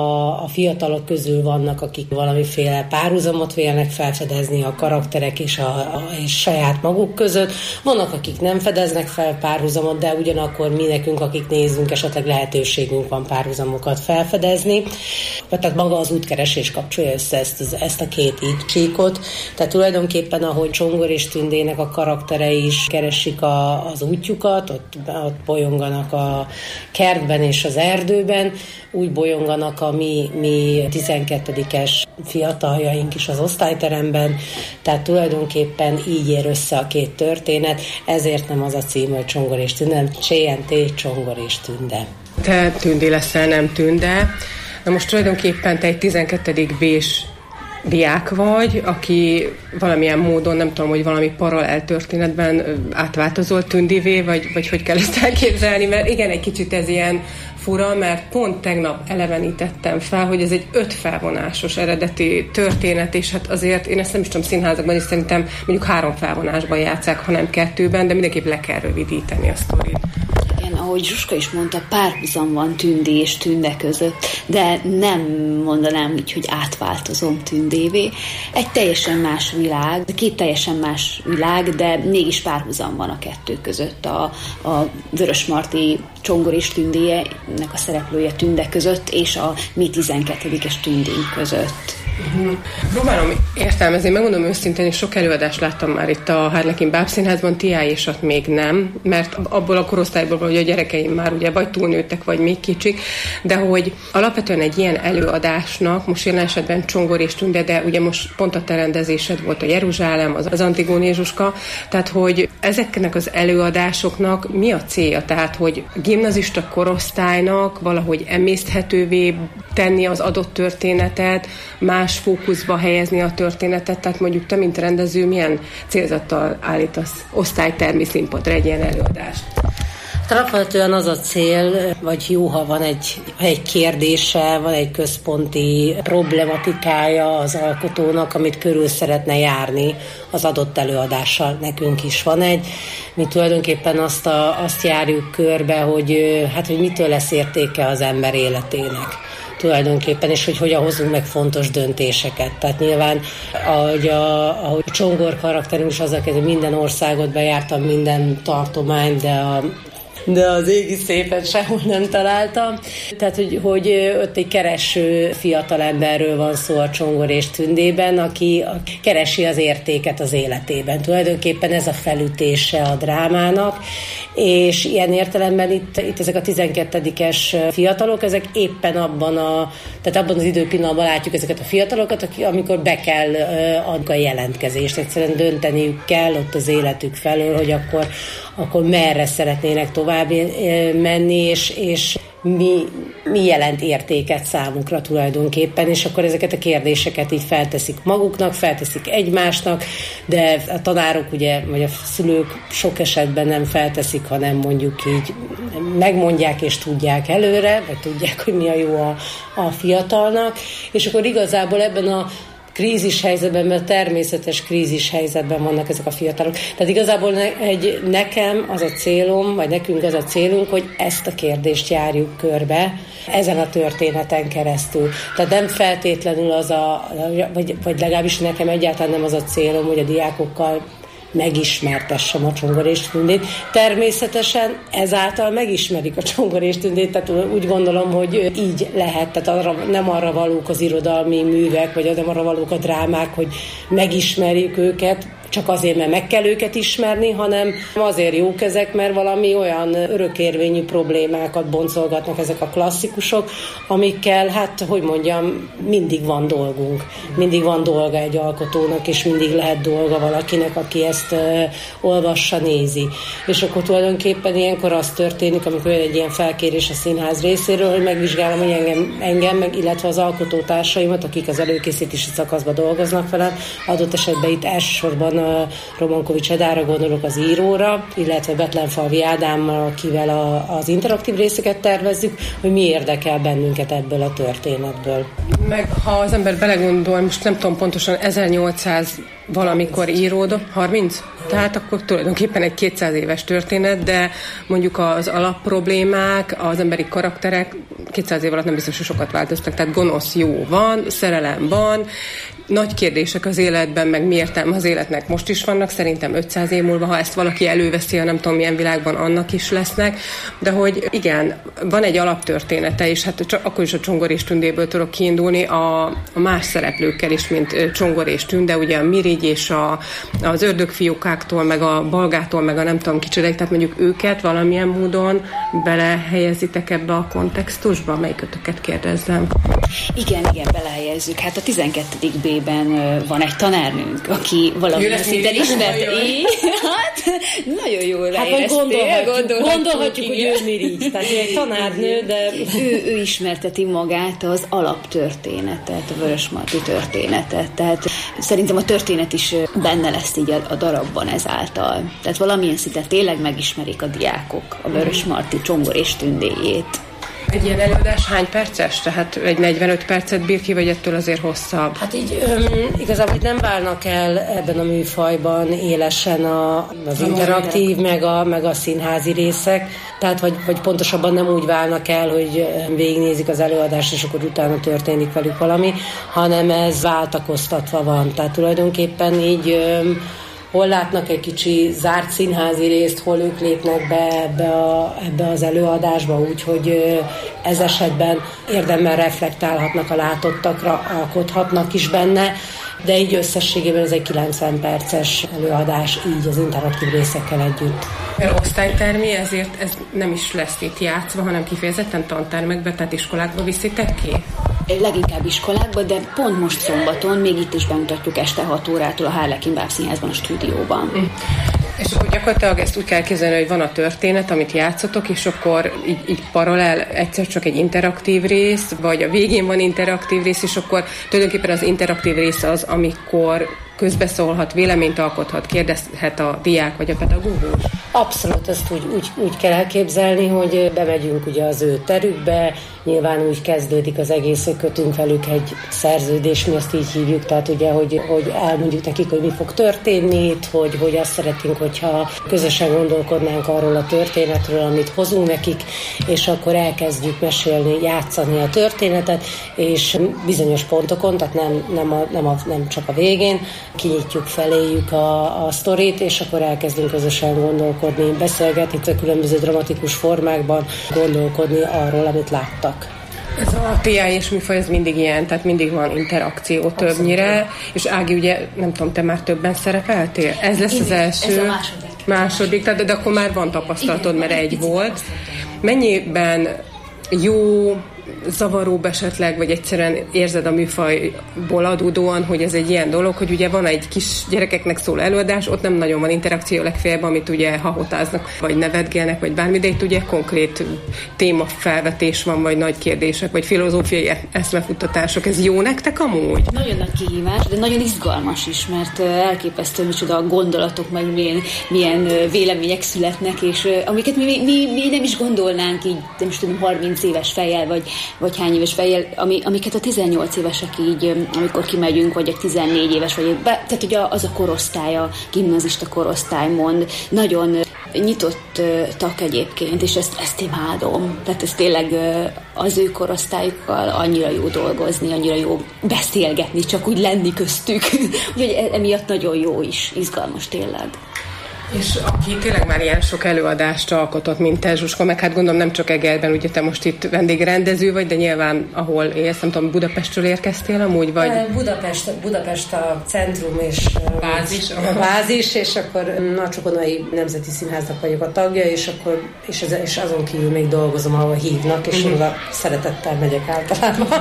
a fiatalok közül vannak, akik valamiféle párhuzamot vélnek felfedezni a karakterek és saját maguk között. Vannak, akik nem fedeznek fel párhuzamot, de ugyanakkor mi nekünk, akik nézünk, esetleg lehetőségünk van párhuzamokat felfedezni. Tehát maga az útkeresés kapcsolja össze ezt a két csíkot. Tehát tulajdonképpen, ahogy Csongor és Tündének a karakterei is keresik az útjukat, ott bolyonganak a kertben és az erdőben, úgy bolyonganak a mi 12-es fiataljaink is az osztályteremben, tehát tulajdonképpen így ér össze a két történet, ezért nem az a cím, hogy Csongor és Tünde, hanem CNT, Csongor és Tünde. Te Tündi leszel, nem Tünde. Na most tulajdonképpen te egy 12. B-s diák vagy, aki valamilyen módon, nem tudom, hogy valami paralel történetben átváltozol Tündivé, vagy hogy kell ezt elképzelni, mert igen, egy kicsit ez ilyen fura, mert pont tegnap elevenítettem fel, hogy ez egy 5 felvonásos eredeti történet, és hát azért én ezt nem is tudom színházakban, és szerintem mondjuk 3 felvonásban játsszák, hanem 2-ben, de mindenképp le kell rövidíteni a sztorit. Igen, ahogy Zsuska is mondta, párhuzam van Tündi és Tünde között, de nem mondanám úgy, hogy átváltozom Tündévé. Egy teljesen más világ, 2 teljesen más világ, de mégis párhuzam van a 2 között. A Vörösmarty Csongor és Tündének a szereplője Tünde között, és a mi 12-es Tündénk között. Próbálom értelmezni, megmondom őszintén, és sok előadást láttam már itt a Harlekin Bábszínházban, Tiáésat még nem, mert abból a korosztályból, hogy a gyerekeim már ugye vagy túlnőttek, vagy még kicsik, de hogy alapvetően egy ilyen előadásnak, most jelen esetben Csongor és Tünde, de ugye most pont a te rendezésed volt a Jeruzsálem, az Antigóné Zsuska, tehát hogy ezeknek az előadásoknak mi a célja? Tehát, hogy gimnazista korosztálynak valahogy emészthetővé tenni az adott történetet, más fókuszba helyezni a történetet, tehát mondjuk te, mint rendező, milyen célzattal állítasz osztálytermi színpadra egy ilyen előadást? Alapvetően az a cél, vagy jó, ha van egy kérdése, van egy központi problematikája az alkotónak, amit körül szeretne járni az adott előadással. Nekünk is van egy. Mi tulajdonképpen azt járjuk körbe, hogy mitől lesz értéke az ember életének tulajdonképpen, és hogy hogyan hozunk meg fontos döntéseket. Tehát nyilván, ahogy a Csongor karakterünk is azzal kezdve, minden országot bejártam, minden tartományt, de az égi szépet sehol nem találtam. Tehát, hogy ott egy kereső fiatalemberről van szó a Csongor és Tündében, aki keresi az értéket az életében. Tulajdonképpen ez a felütése a drámának, és ilyen értelemben itt ezek a 12-es fiatalok, ezek éppen abban az időpillanatban látjuk ezeket a fiatalokat, amikor be kell adni a jelentkezést. Egyszerűen dönteniük kell ott az életük felől, hogy akkor merre szeretnének tovább menni, és mi jelent értéket számukra tulajdonképpen, és akkor ezeket a kérdéseket így felteszik maguknak, felteszik egymásnak, de a tanárok ugye, vagy a szülők sok esetben nem felteszik, hanem mondjuk így megmondják és tudják előre, vagy tudják, hogy mi a jó a fiatalnak, és akkor igazából ebben a krízis helyzetben, mert természetes krízis helyzetben vannak ezek a fiatalok. Tehát igazából nekem az a célom, vagy nekünk az a célunk, hogy ezt a kérdést járjuk körbe ezen a történeten keresztül. Tehát nem feltétlenül vagy legalábbis nekem egyáltalán nem az a célom, hogy a diákokkal megismertessem a Csongor és Tündét. Természetesen ezáltal megismerik a Csongor és Tündét, tehát úgy gondolom, hogy így lehet, tehát nem arra valók az irodalmi művek, vagy nem arra valók a drámák, hogy megismerjük őket, csak azért, mert meg kell őket ismerni, hanem azért jók ezek, mert valami olyan örökérvényű problémákat boncolgatnak ezek a klasszikusok, amikkel, mindig van dolgunk. Mindig van dolga egy alkotónak, és mindig lehet dolga valakinek, aki ezt olvassa, nézi. És akkor tulajdonképpen ilyenkor az történik, amikor egy ilyen felkérés a színház részéről, hogy megvizsgálom, hogy engem meg, illetve az alkotótársaimat, akik az előkészítési szakaszban dolgoznak velem, adott esetben itt elsősorban a Romankovics Edára gondolok, az íróra, illetve Betlenfalvi Ádámmal, akivel az interaktív részeket tervezzük, hogy mi érdekel bennünket ebből a történetből. Meg ha az ember belegondol, most nem tudom pontosan, 1800 valamikor íródott, 30? Tehát akkor tulajdonképpen egy 200 éves történet, de mondjuk az alapproblémák, az emberi karakterek 200 év alatt nem biztos, hogy sokat változtak. Tehát gonosz jó van, szerelem van, nagy kérdések az életben, meg mi értelme az életnek most is vannak, szerintem 500 év múlva, ha ezt valaki előveszi, nem tudom milyen világban, annak is lesznek, de hogy igen, van egy alaptörténete, és hát csak akkor is a Csongor és Tündéből tudok kiindulni a más szereplőkkel is, mint Csongor és Tünde, ugye a Mirigy és az ördögfiókáktól, meg a Balgától, meg a nem tudom kicsodáig, tehát mondjuk őket valamilyen módon belehelyezitek ebbe a kontextusba, melyikötöket kérdezzem? Igen, belehelyezzük. Hát a 12. B-ben van egy tanárnőnk, aki valamilyen szinten ismert. Hát, nagyon jól ráéreztél. Gondolhatjuk, hogy ő Mirigy. Tehát ő egy tanárnő, de... Ő ismerteti magát az alaptörténetet, a Vörösmarty történetet. Tehát szerintem a történet is benne lesz így a darabban ezáltal. Tehát valamilyen szinten tényleg megismerik a diákok a Vörösmarty Csongor és Tündéjét. Egy ilyen előadás hány perces? Tehát egy 45 percet bír ki, vagy ettől azért hosszabb? Hát így igazából nem válnak el ebben a műfajban élesen az interaktív, meg a színházi részek. Tehát, vagy pontosabban nem úgy válnak el, hogy végignézik az előadást, és akkor utána történik velük valami, hanem ez váltakoztatva van. Tehát tulajdonképpen így... hol látnak egy kicsi zárt színházi részt, hol ők lépnek be ebbe az előadásba, úgyhogy ez esetben érdemben reflektálhatnak a látottakra, alkothatnak is benne, de így összességében ez egy 90 perces előadás, így az interaktív részekkel együtt. Osztálytermi, ezért ez nem is lesz itt játszva, hanem kifejezetten tantermekbe, tehát iskolákba viszitek ki? Leginkább iskolákba, de pont most szombaton még itt is bemutatjuk este 6 órától a Harlekin Bábszínházban, a stúdióban. És akkor gyakorlatilag ezt úgy kell képzelni, hogy van a történet, amit játszotok, és akkor így paralel egyszer csak egy interaktív rész, vagy a végén van interaktív rész, és akkor tulajdonképpen az interaktív rész az, amikor közbeszólhat, véleményt alkothat, kérdezhet a diák vagy a pedagógus? Abszolút, ezt úgy kell elképzelni, hogy bemegyünk ugye az ő terükbe, nyilván úgy kezdődik az egész, hogy kötünk velük egy szerződés, mi azt így hívjuk, tehát ugye, hogy elmondjuk nekik, hogy mi fog történni itt, hogy azt szeretnénk, hogyha közösen gondolkodnánk arról a történetről, amit hozunk nekik, és akkor elkezdjük mesélni, játszani a történetet, és bizonyos pontokon, tehát nem csak a végén, kinyitjuk feléjük a sztorit, és akkor elkezdünk közösen gondolkodni, beszélgetni, a különböző dramatikus formákban gondolkodni arról, amit láttak. Ez a TI és műfaj, ez mindig ilyen, tehát mindig van interakció többnyire, és Ági, ugye, nem tudom, te már többen szerepeltél? Ez lesz az első? Ez a második, tehát, de akkor már van tapasztalatod, mert egy volt. Mennyiben jó, zavaróbb esetleg, vagy egyszerűen érzed a műfajból adódóan, hogy ez egy ilyen dolog, hogy ugye van egy kis gyerekeknek szóló előadás, ott nem nagyon van interakció legfeljebb, amit ugye hahotáznak, vagy nevetgélnek, vagy bármi, de itt ugye konkrét témafelvetés van, vagy nagy kérdések, vagy filozófiai eszmefuttatások. Ez jó nektek amúgy? Nagyon nagy kihívás, de nagyon izgalmas is, mert elképesztő micsoda a gondolatok, meg milyen vélemények születnek, és amiket mi nem is gondolnánk így, nem is tudom, 30 éves fejjel, vagy hány éves fejjel, amiket a 18 évesek így, amikor kimegyünk, vagy egy 14 éves, tehát ugye az a korosztály, a gimnazista korosztály mond, nagyon nyitottak egyébként, és ezt imádom. Tehát ez tényleg az ő korosztályukkal annyira jó dolgozni, annyira jó beszélgetni, csak úgy lenni köztük. Úgyhogy emiatt nagyon jó is, izgalmas tényleg. És aki tényleg már ilyen sok előadást alkotott, mint te, Zsuska, meg hát gondolom nem csak Egerben, ugye te most itt vendégrendező vagy, de nyilván ahol élsz, nem tudom, Budapestről érkeztél amúgy, vagy? Budapest a centrum és a bázis, és akkor a Csokonai Nemzeti Színháznak vagyok a tagja, és azon kívül még dolgozom, ahol hívnak, és oda szeretettel megyek általában.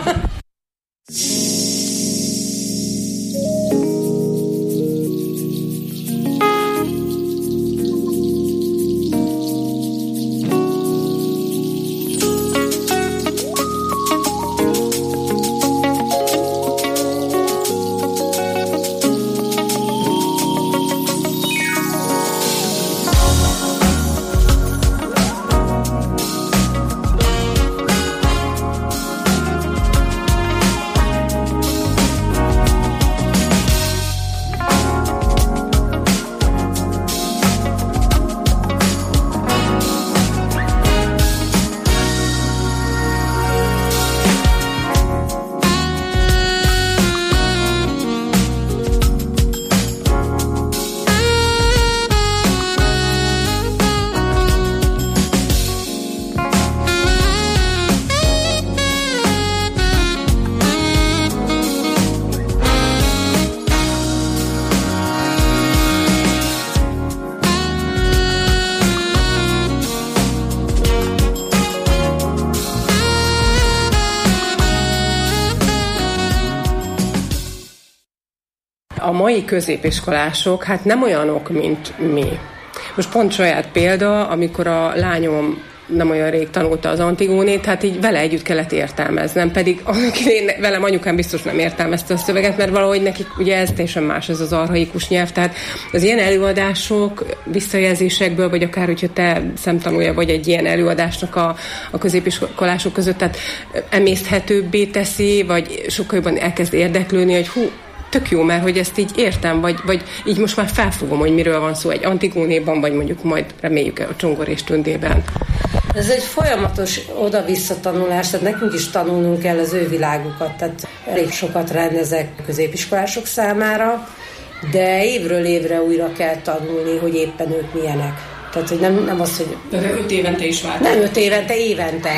a mai középiskolások hát nem olyanok, mint mi. Most pont saját példa, amikor a lányom nem olyan rég tanulta az Antigónét, hát így vele együtt kellett értelmeznem, pedig velem anyukám biztos nem értelmezte a szöveget, mert valahogy nekik ugye ez teljesen más, ez az archaikus nyelv, tehát az ilyen előadások, visszajelzésekből, vagy akár, hogyha te szemtanúja vagy egy ilyen előadásnak a középiskolások között, tehát emészthetőbbé teszi, vagy sokkal jobban elkezd érdeklődni, hogy tök jó, mert hogy ezt így értem, vagy így most már felfogom, hogy miről van szó egy Antigónéban, vagy mondjuk majd reméljük a Csongor és Tündében. Ez egy folyamatos oda-vissza tanulás, tehát nekünk is tanulnunk kell az ő világukat, tehát elég sokat rendezek középiskolások számára, de évről évre újra kell tanulni, hogy éppen ők milyenek. Tehát, hogy nem az, hogy... 5 évente is vált. Nem 5 évente, évente.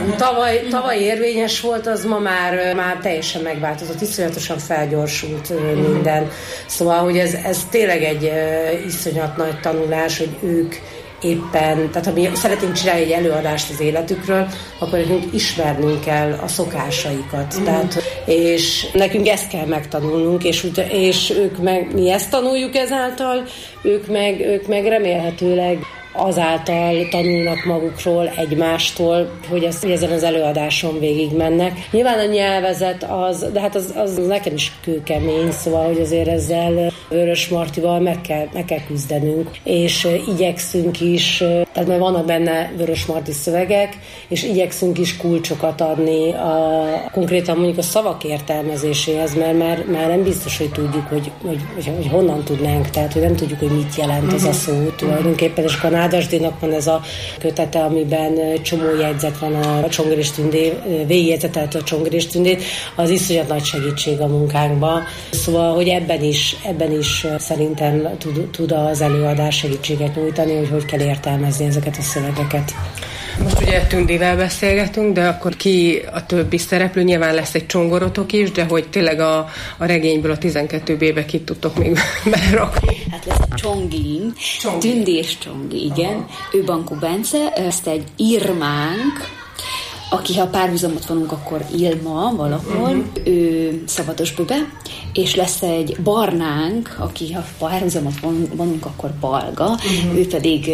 Tavaly érvényes volt, az ma már teljesen megváltozott, iszonyatosan felgyorsult minden. Szóval, hogy ez tényleg egy iszonyat nagy tanulás, hogy ők éppen, tehát ha mi szeretnénk csinálni egy előadást az életükről, akkor nekünk ismernünk kell a szokásaikat. Tehát, és nekünk ezt kell megtanulnunk, és ők meg, mi ezt tanuljuk ezáltal, ők meg remélhetőleg azáltal tanulnak magukról, egymástól, hogy ezen az előadáson végig mennek. Nyilván a nyelvezet de hát az nekem is kőkemény, szóval, hogy azért ezzel Vörös Martival meg kell küzdenünk, és igyekszünk is, tehát mert vannak benne Vörös Marti szövegek, és igyekszünk is kulcsokat adni konkrétan mondjuk a szavak értelmezéséhez, mert már nem biztos, hogy tudjuk, hogy honnan tudnánk, tehát hogy nem tudjuk, hogy mit jelent ez a szó tulajdonképpen, és a Nádasdynak van ez a kötete, amiben csomó jegyzet van a Csongor és Tündé, végigjegyzetelt a Csongor és Tündét, az iszonyat nagy segítség a munkánkban. Szóval, hogy ebben is szerintem tud az előadás segítséget nyújtani, hogy kell értelmezni ezeket a szövegeket. Most ugye Tündével beszélgetünk, de akkor ki a többi szereplő? Nyilván lesz egy csongorotok is, de hogy tényleg a regényből a 12B-be kit tudtok még berakni? Hát lesz a Csongin, Tündé és Csongi, igen. Aha. Ő Bankó Bence, ezt egy Irmánk, aki, ha párhuzamot vonunk, akkor Ilma valahol, ő Szabados Böbe, és lesz egy Barnánk, aki, ha párhuzamot vonunk, akkor Balga, ő pedig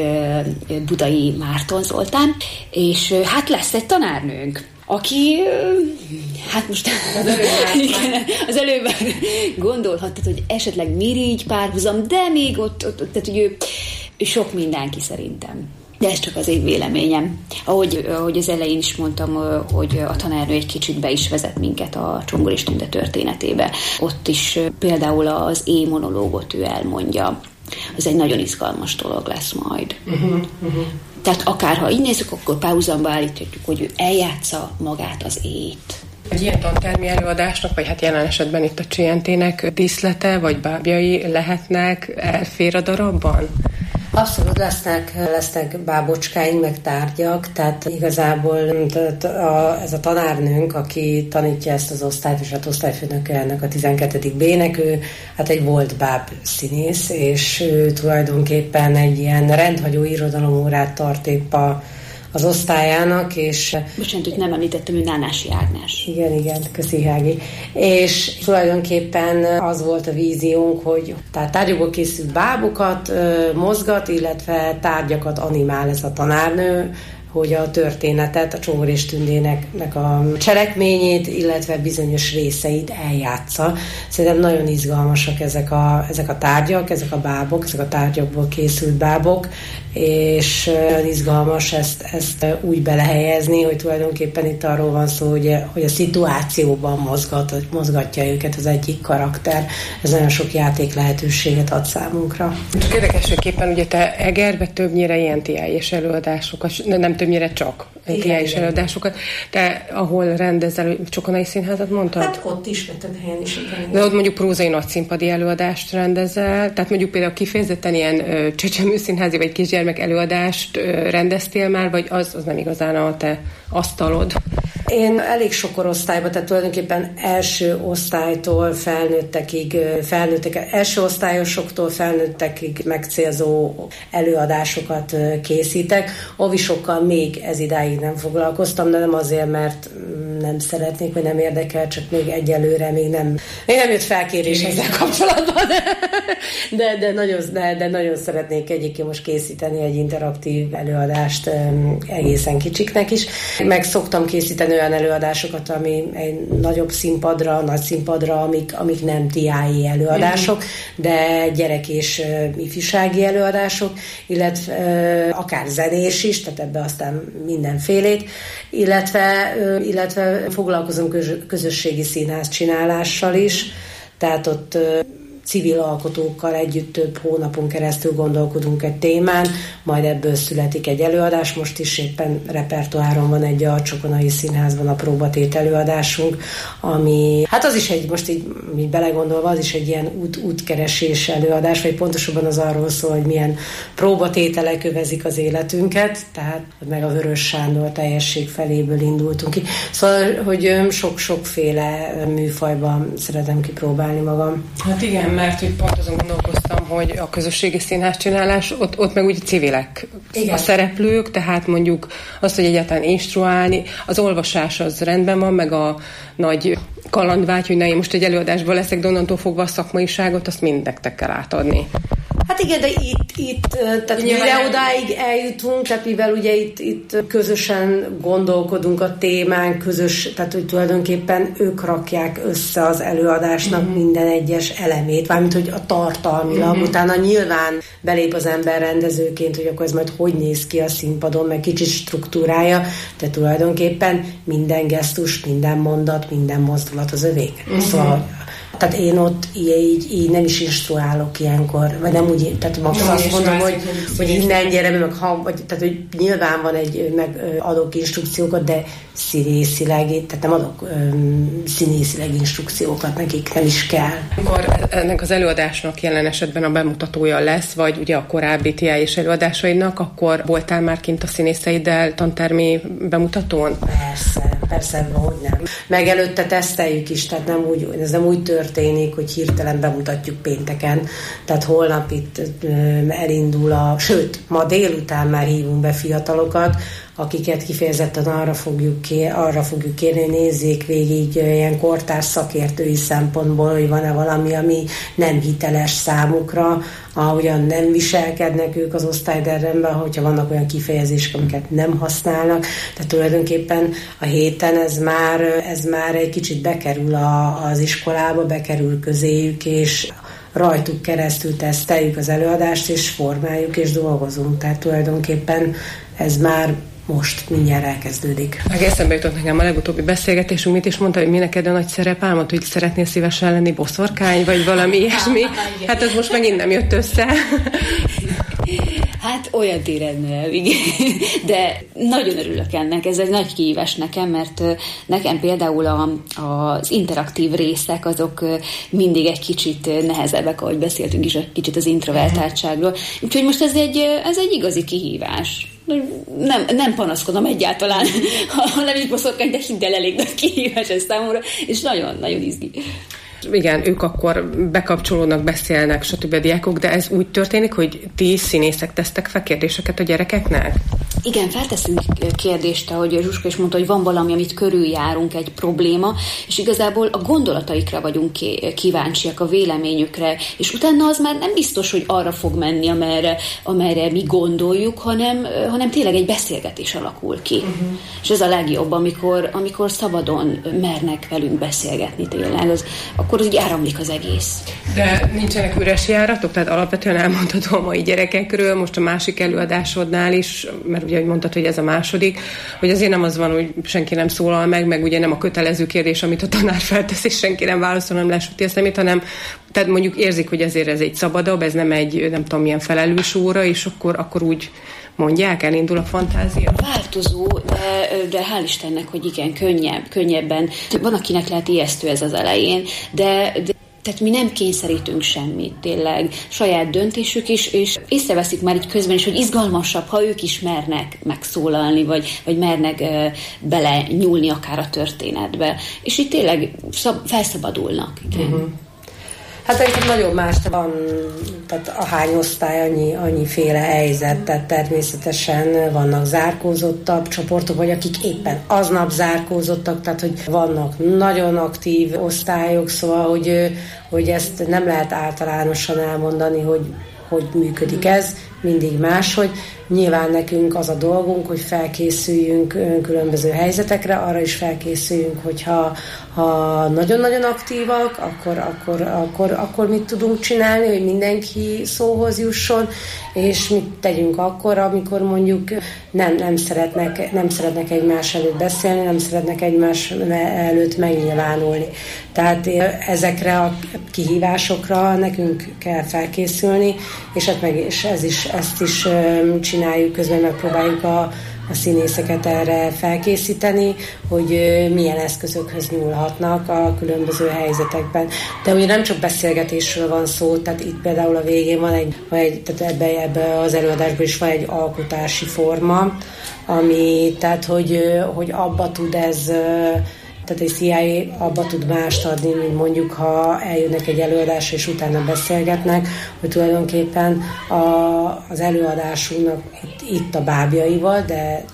Budai Márton Zoltán, és hát lesz egy tanárnőnk, aki, hát most az előbb gondolhattad, hogy esetleg Mirigy párhuzam, de még ott tehát, hogy ő sok mindenki szerintem. De ez csak az én véleményem. Ahogy az elején is mondtam, hogy a tanárnő egy kicsit be is vezet minket a Csongor és Tünde történetébe. Ott is például az monológot ő elmondja. Ez egy nagyon izgalmas dolog lesz majd. Tehát akár ha így nézzük, akkor párhuzamba állíthatjuk, hogy ő eljátsza magát az ét. Egy ilyen tantermi előadásnak, vagy hát jelen esetben itt a CNT-nek díszlete, vagy bábjai lehetnek, elfér a darabban? Abszolút lesznek bábocskáink, meg tárgyak, tehát igazából ez a tanárnőnk, aki tanítja ezt az osztályt, és hát osztályfőnöke ennek a 12. B-nek, ő hát egy volt báb színész, és ő tulajdonképpen egy ilyen rendhagyó irodalomórát tart épp az osztályának, és... Bocsánat, hogy nem említettem, hogy Nánási Ágnes. Igen, köszi Hági. És tulajdonképpen az volt a víziónk, hogy tehát tárgyakból készült bábokat mozgat, illetve tárgyakat animál ez a tanárnő, hogy a történetet, a Csongor és Tündének a cselekményét, illetve bizonyos részeit eljátsza. Szerintem nagyon izgalmasak ezek a tárgyak, ezek a bábok, ezek a tárgyakból készült bábok, és izgalmas ezt úgy belehelyezni, hogy tulajdonképpen itt arról van szó, hogy a szituációban mozgatja őket az egyik karakter. Ez nagyon sok játék lehetőséget ad számunkra. Csak érdekességképpen ugye te Egerbe többnyire ilyen TI-s előadásokat, nem többnyire csak TI-s előadásokat. Te ahol rendezel, Csokonai Színházat mondtad? Hát ott is, mert több helyen is. De ott mondjuk prózai nagyszínpadi előadást rendezel, tehát mondjuk például kifejezetten ilyen csecsemőszínházi vagy kisgyermek előadást rendeztél már, vagy az nem igazán a te asztalod? Én elég sok korosztályban, tehát tulajdonképpen első osztálytól első osztályosoktól felnőttekig megcélzó előadásokat készítek. Ovisokkal még ez idáig nem foglalkoztam, de nem azért, mert nem szeretnék, vagy nem érdekel, csak még egyelőre még nem jött felkérés ezzel kapcsolatban, de nagyon szeretnék egyébként most készíteni egy interaktív előadást egészen kicsiknek is. Meg szoktam készíteni olyan előadásokat, ami egy nagyobb színpadra, nagy színpadra, amik nem TI előadások, de gyerek és ifjúsági előadások, illetve akár zenés is, tehát ebbe aztán mindenfélét, illetve foglalkozom közösségi színház csinálással is, tehát ott civil alkotókkal együtt több hónapon keresztül gondolkodunk egy témán, majd ebből születik egy előadás. Most is éppen repertoáron van egy a Csokonai Színházban a próbatét előadásunk, ami, hát az is egy, most így belegondolva, az is egy ilyen útkeresés előadás, vagy pontosabban az arról szól, hogy milyen próbatételek övezik az életünket, tehát meg a Vörös Sándor teljesség feléből indultunk ki. Szóval, hogy sok-sokféle műfajban szeretem kipróbálni magam. Hát igen, mert hogy pont azon gondolkoztam, hogy a közösségi színház csinálás, ott meg úgy civilek a szereplők, tehát mondjuk azt, hogy egyáltalán instruálni, az olvasás az rendben van, meg a nagy kalandvágy, hogy én most egy előadásban leszek, de onnantól fogva a szakmaiságot, azt mind nektek kell átadni. Hát igen, de itt tehát mire odáig eljutunk, tehát mivel ugye itt közösen gondolkodunk a témán, tehát hogy tulajdonképpen ők rakják össze az előadásnak minden egyes elemét, valamint hogy a tartalmilag, utána nyilván belép az ember rendezőként, hogy akkor ez majd hogy néz ki a színpadon, meg kicsit struktúrája, de tulajdonképpen minden gesztus, minden mondat, minden mozdulat az övék. Szóval tehát én ott így nem is instruálok ilyenkor, vagy nem úgy, tehát azt mondom, hogy innen gyere, tehát hogy nyilván van adok instrukciókat, de színészileg, tehát nem adok színészileg instrukciókat, nekik nem is kell. Amikor ennek az előadásnak jelen esetben a bemutatója lesz, vagy ugye a korábbi TI-s előadásaidnak, akkor voltál már kint a színészeiddel tantermi bemutatón? Persze, hogy nem. Meg előtte teszteljük is, tehát ez nem úgy történik, hogy hirtelen bemutatjuk pénteken. Tehát holnap itt elindul sőt, ma délután már hívunk be fiatalokat, akiket kifejezetten arra fogjuk kérni, hogy nézzék végig ilyen kortárs szakértői szempontból, hogy van-e valami, ami nem hiteles számukra, ahogyan nem viselkednek ők az osztályteremben, hogyha vannak olyan kifejezések, amiket nem használnak. Tehát tulajdonképpen a héten ez már egy kicsit bekerül az iskolába, bekerül közéjük, és rajtuk keresztül teszteljük az előadást, és formáljuk, és dolgozunk. Tehát tulajdonképpen ez már most mindjárt elkezdődik. Meg eszembe jutott nekem a legutóbbi beszélgetésünk, mit is mondta, hogy mi neked a nagy szerepálmod, hogy szeretnél szívesen lenni boszorkány, vagy valami ilyesmi. Hát ez most megint nem jött össze. Hát olyan téren nem, igen. De nagyon örülök ennek, ez egy nagy kihívás nekem, mert nekem például az interaktív részek azok mindig egy kicsit nehezebbek, ahogy beszéltünk is egy kicsit az introvertáltságról. Úgyhogy most ez egy igazi kihívás. Nem panaszkodom egyáltalán, hanem így boszorkány, de hidd el, elég nagy kihívás ez számomra, és nagyon-nagyon izgi. Igen, ők akkor bekapcsolódnak, beszélnek, stb. Diákok, de ez úgy történik, hogy ti színészek tesztek fel kérdéseket a gyerekeknek? Igen, felteszünk kérdést, ahogy Zsuska is mondta, hogy van valami, amit körüljárunk, egy probléma, és igazából a gondolataikra vagyunk kíváncsiak, a véleményükre, és utána az már nem biztos, hogy arra fog menni, amerre mi gondoljuk, hanem tényleg egy beszélgetés alakul ki. És ez a legjobb, amikor szabadon mernek velünk beszélgetni tényleg, akkor így áramlik az egész. De nincsenek üres járatok? Tehát alapvetően elmondható a mai gyerekekről, most a másik előadásodnál is, mert ugye, hogy mondtad, hogy ez a második, hogy azért nem az van, hogy senki nem szólal meg ugye nem a kötelező kérdés, amit a tanár feltesz, és senki nem válaszol, nem lesüti a szemét, hanem tehát mondjuk érzik, hogy ezért ez egy szabadabb, ez nem egy, nem tudom, milyen felelős óra, és akkor úgy mondják, elindul a fantázia? Változó, de hál' Istennek, hogy igen, könnyebben. Van, akinek lehet ijesztő ez az elején, de tehát mi nem kényszerítünk semmit, tényleg. Saját döntésük is, és észreveszik már így közben is, hogy izgalmasabb, ha ők is mernek megszólalni, vagy mernek bele nyúlni akár a történetbe. És így tényleg felszabadulnak. Igen. Hát egyébként nagyon más van, tehát ahány osztály, annyiféle helyzet, tehát természetesen vannak zárkózottabb csoportok, vagy akik éppen aznap zárkózottak, tehát hogy vannak nagyon aktív osztályok, szóval, hogy ezt nem lehet általánosan elmondani, hogy működik ez, mindig máshogy. Nyilván nekünk az a dolgunk, hogy felkészüljünk különböző helyzetekre, arra is felkészüljünk, hogyha nagyon-nagyon aktívak, akkor mit tudunk csinálni, hogy mindenki szóhoz jusson, és mit tegyünk akkor, amikor mondjuk nem szeretnek egymás előtt beszélni, nem szeretnek egymás előtt megnyilvánulni. Tehát ezekre a kihívásokra nekünk kell felkészülni, és ezt is csináljuk, közben megpróbáljuk a színészeket erre felkészíteni, hogy milyen eszközökhöz nyúlhatnak a különböző helyzetekben. De ugye nem csak beszélgetésről van szó, tehát itt például a végén van tehát ebbe az előadásban is van egy alkotási forma, ami, tehát hogy abba tud ez, tehát egy CIA abba tud mást adni, mint mondjuk, ha eljönnek egy előadásra, és utána beszélgetnek, hogy tulajdonképpen az előadásunknak itt a bábjaival,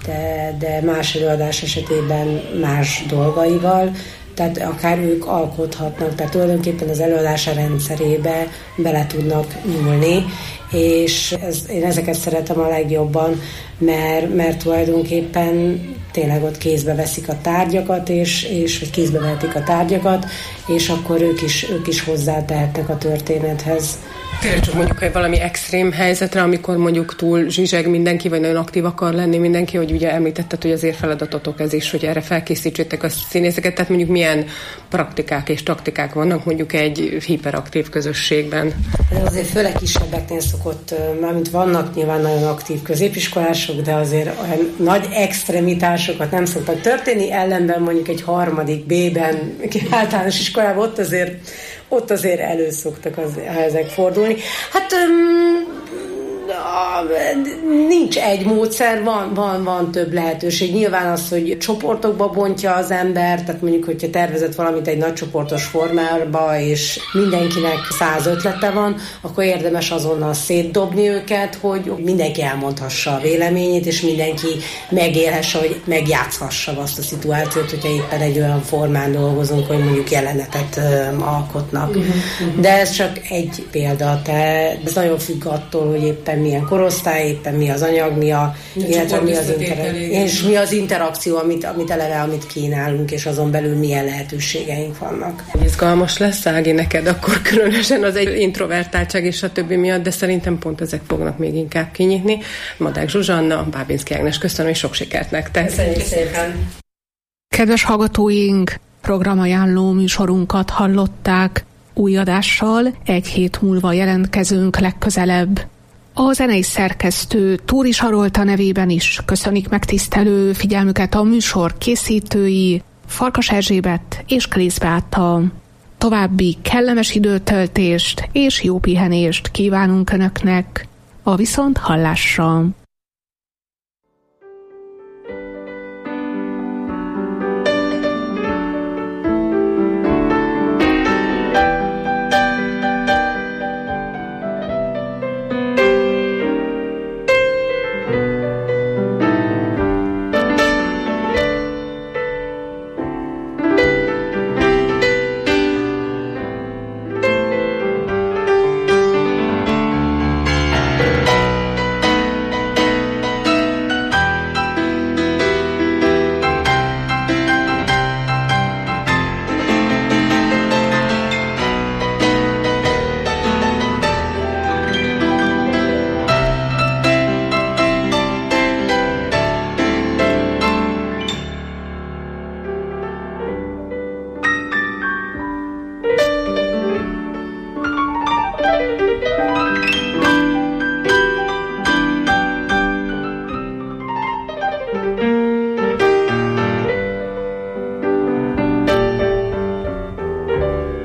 de más előadás esetében más dolgaival, tehát akár ők alkothatnak, tehát tulajdonképpen az előadása rendszerébe bele tudnak nyúlni, és én ezeket szeretem a legjobban, mert tulajdonképpen tényleg ott kézbe veszik a tárgyakat, vagy kézbe vehetik a tárgyakat, és akkor ők is hozzátehetnek a történethez. Tényleg csak mondjuk egy valami extrém helyzetre, amikor mondjuk túl zsizseg mindenki, vagy nagyon aktív akar lenni mindenki, hogy ugye említetted, hogy azért feladatotok ez is, hogy erre felkészítsétek a színészeket, tehát mondjuk milyen praktikák és taktikák vannak mondjuk egy hiperaktív közösségben? Azért főleg kisebbeknél szokott, mármint vannak nyilván nagyon aktív középiskolások, de azért olyan nagy extremitásokat nem szoktak történni, ellenben mondjuk egy 3. B-ben általános iskolában ott azért elő szoktak ezek fordulni. Hát nincs egy módszer, van több lehetőség. Nyilván az, hogy csoportokba bontja az ember, tehát mondjuk, hogyha tervezett valamit egy nagy csoportos formába, és mindenkinek 100 ötlete van, akkor érdemes azonnal szétdobni őket, hogy mindenki elmondhassa a véleményét, és mindenki megélhesse, vagy megjátszhassa azt a szituációt, hogyha éppen egy olyan formán dolgozunk, hogy mondjuk jelenetet alkotnak. De ez csak egy példa, ez nagyon függ attól, hogy éppen milyen korosztály, éppen mi az anyag, illetve mi az interakció, amit kínálunk, és azon belül milyen lehetőségeink vannak. Izgalmas lesz, Ági, neked akkor különösen az egy introvertáltság és a többi miatt, de szerintem pont ezek fognak még inkább kinyitni. Madák Zsuzsanna, Bábinszky Ágnes, köszönöm, és sok sikert nektek! Köszönjük szépen! Kedves hallgatóink, programajánló műsorunkat hallották. Új adással egy hét múlva jelentkezünk legközelebb. A zenei szerkesztő Túri Sarolta nevében is köszönik megtisztelő figyelmüket a műsor készítői, Farkas Erzsébet és Krész Beáta. További kellemes időtöltést és jó pihenést kívánunk Önöknek. A viszonthallásra!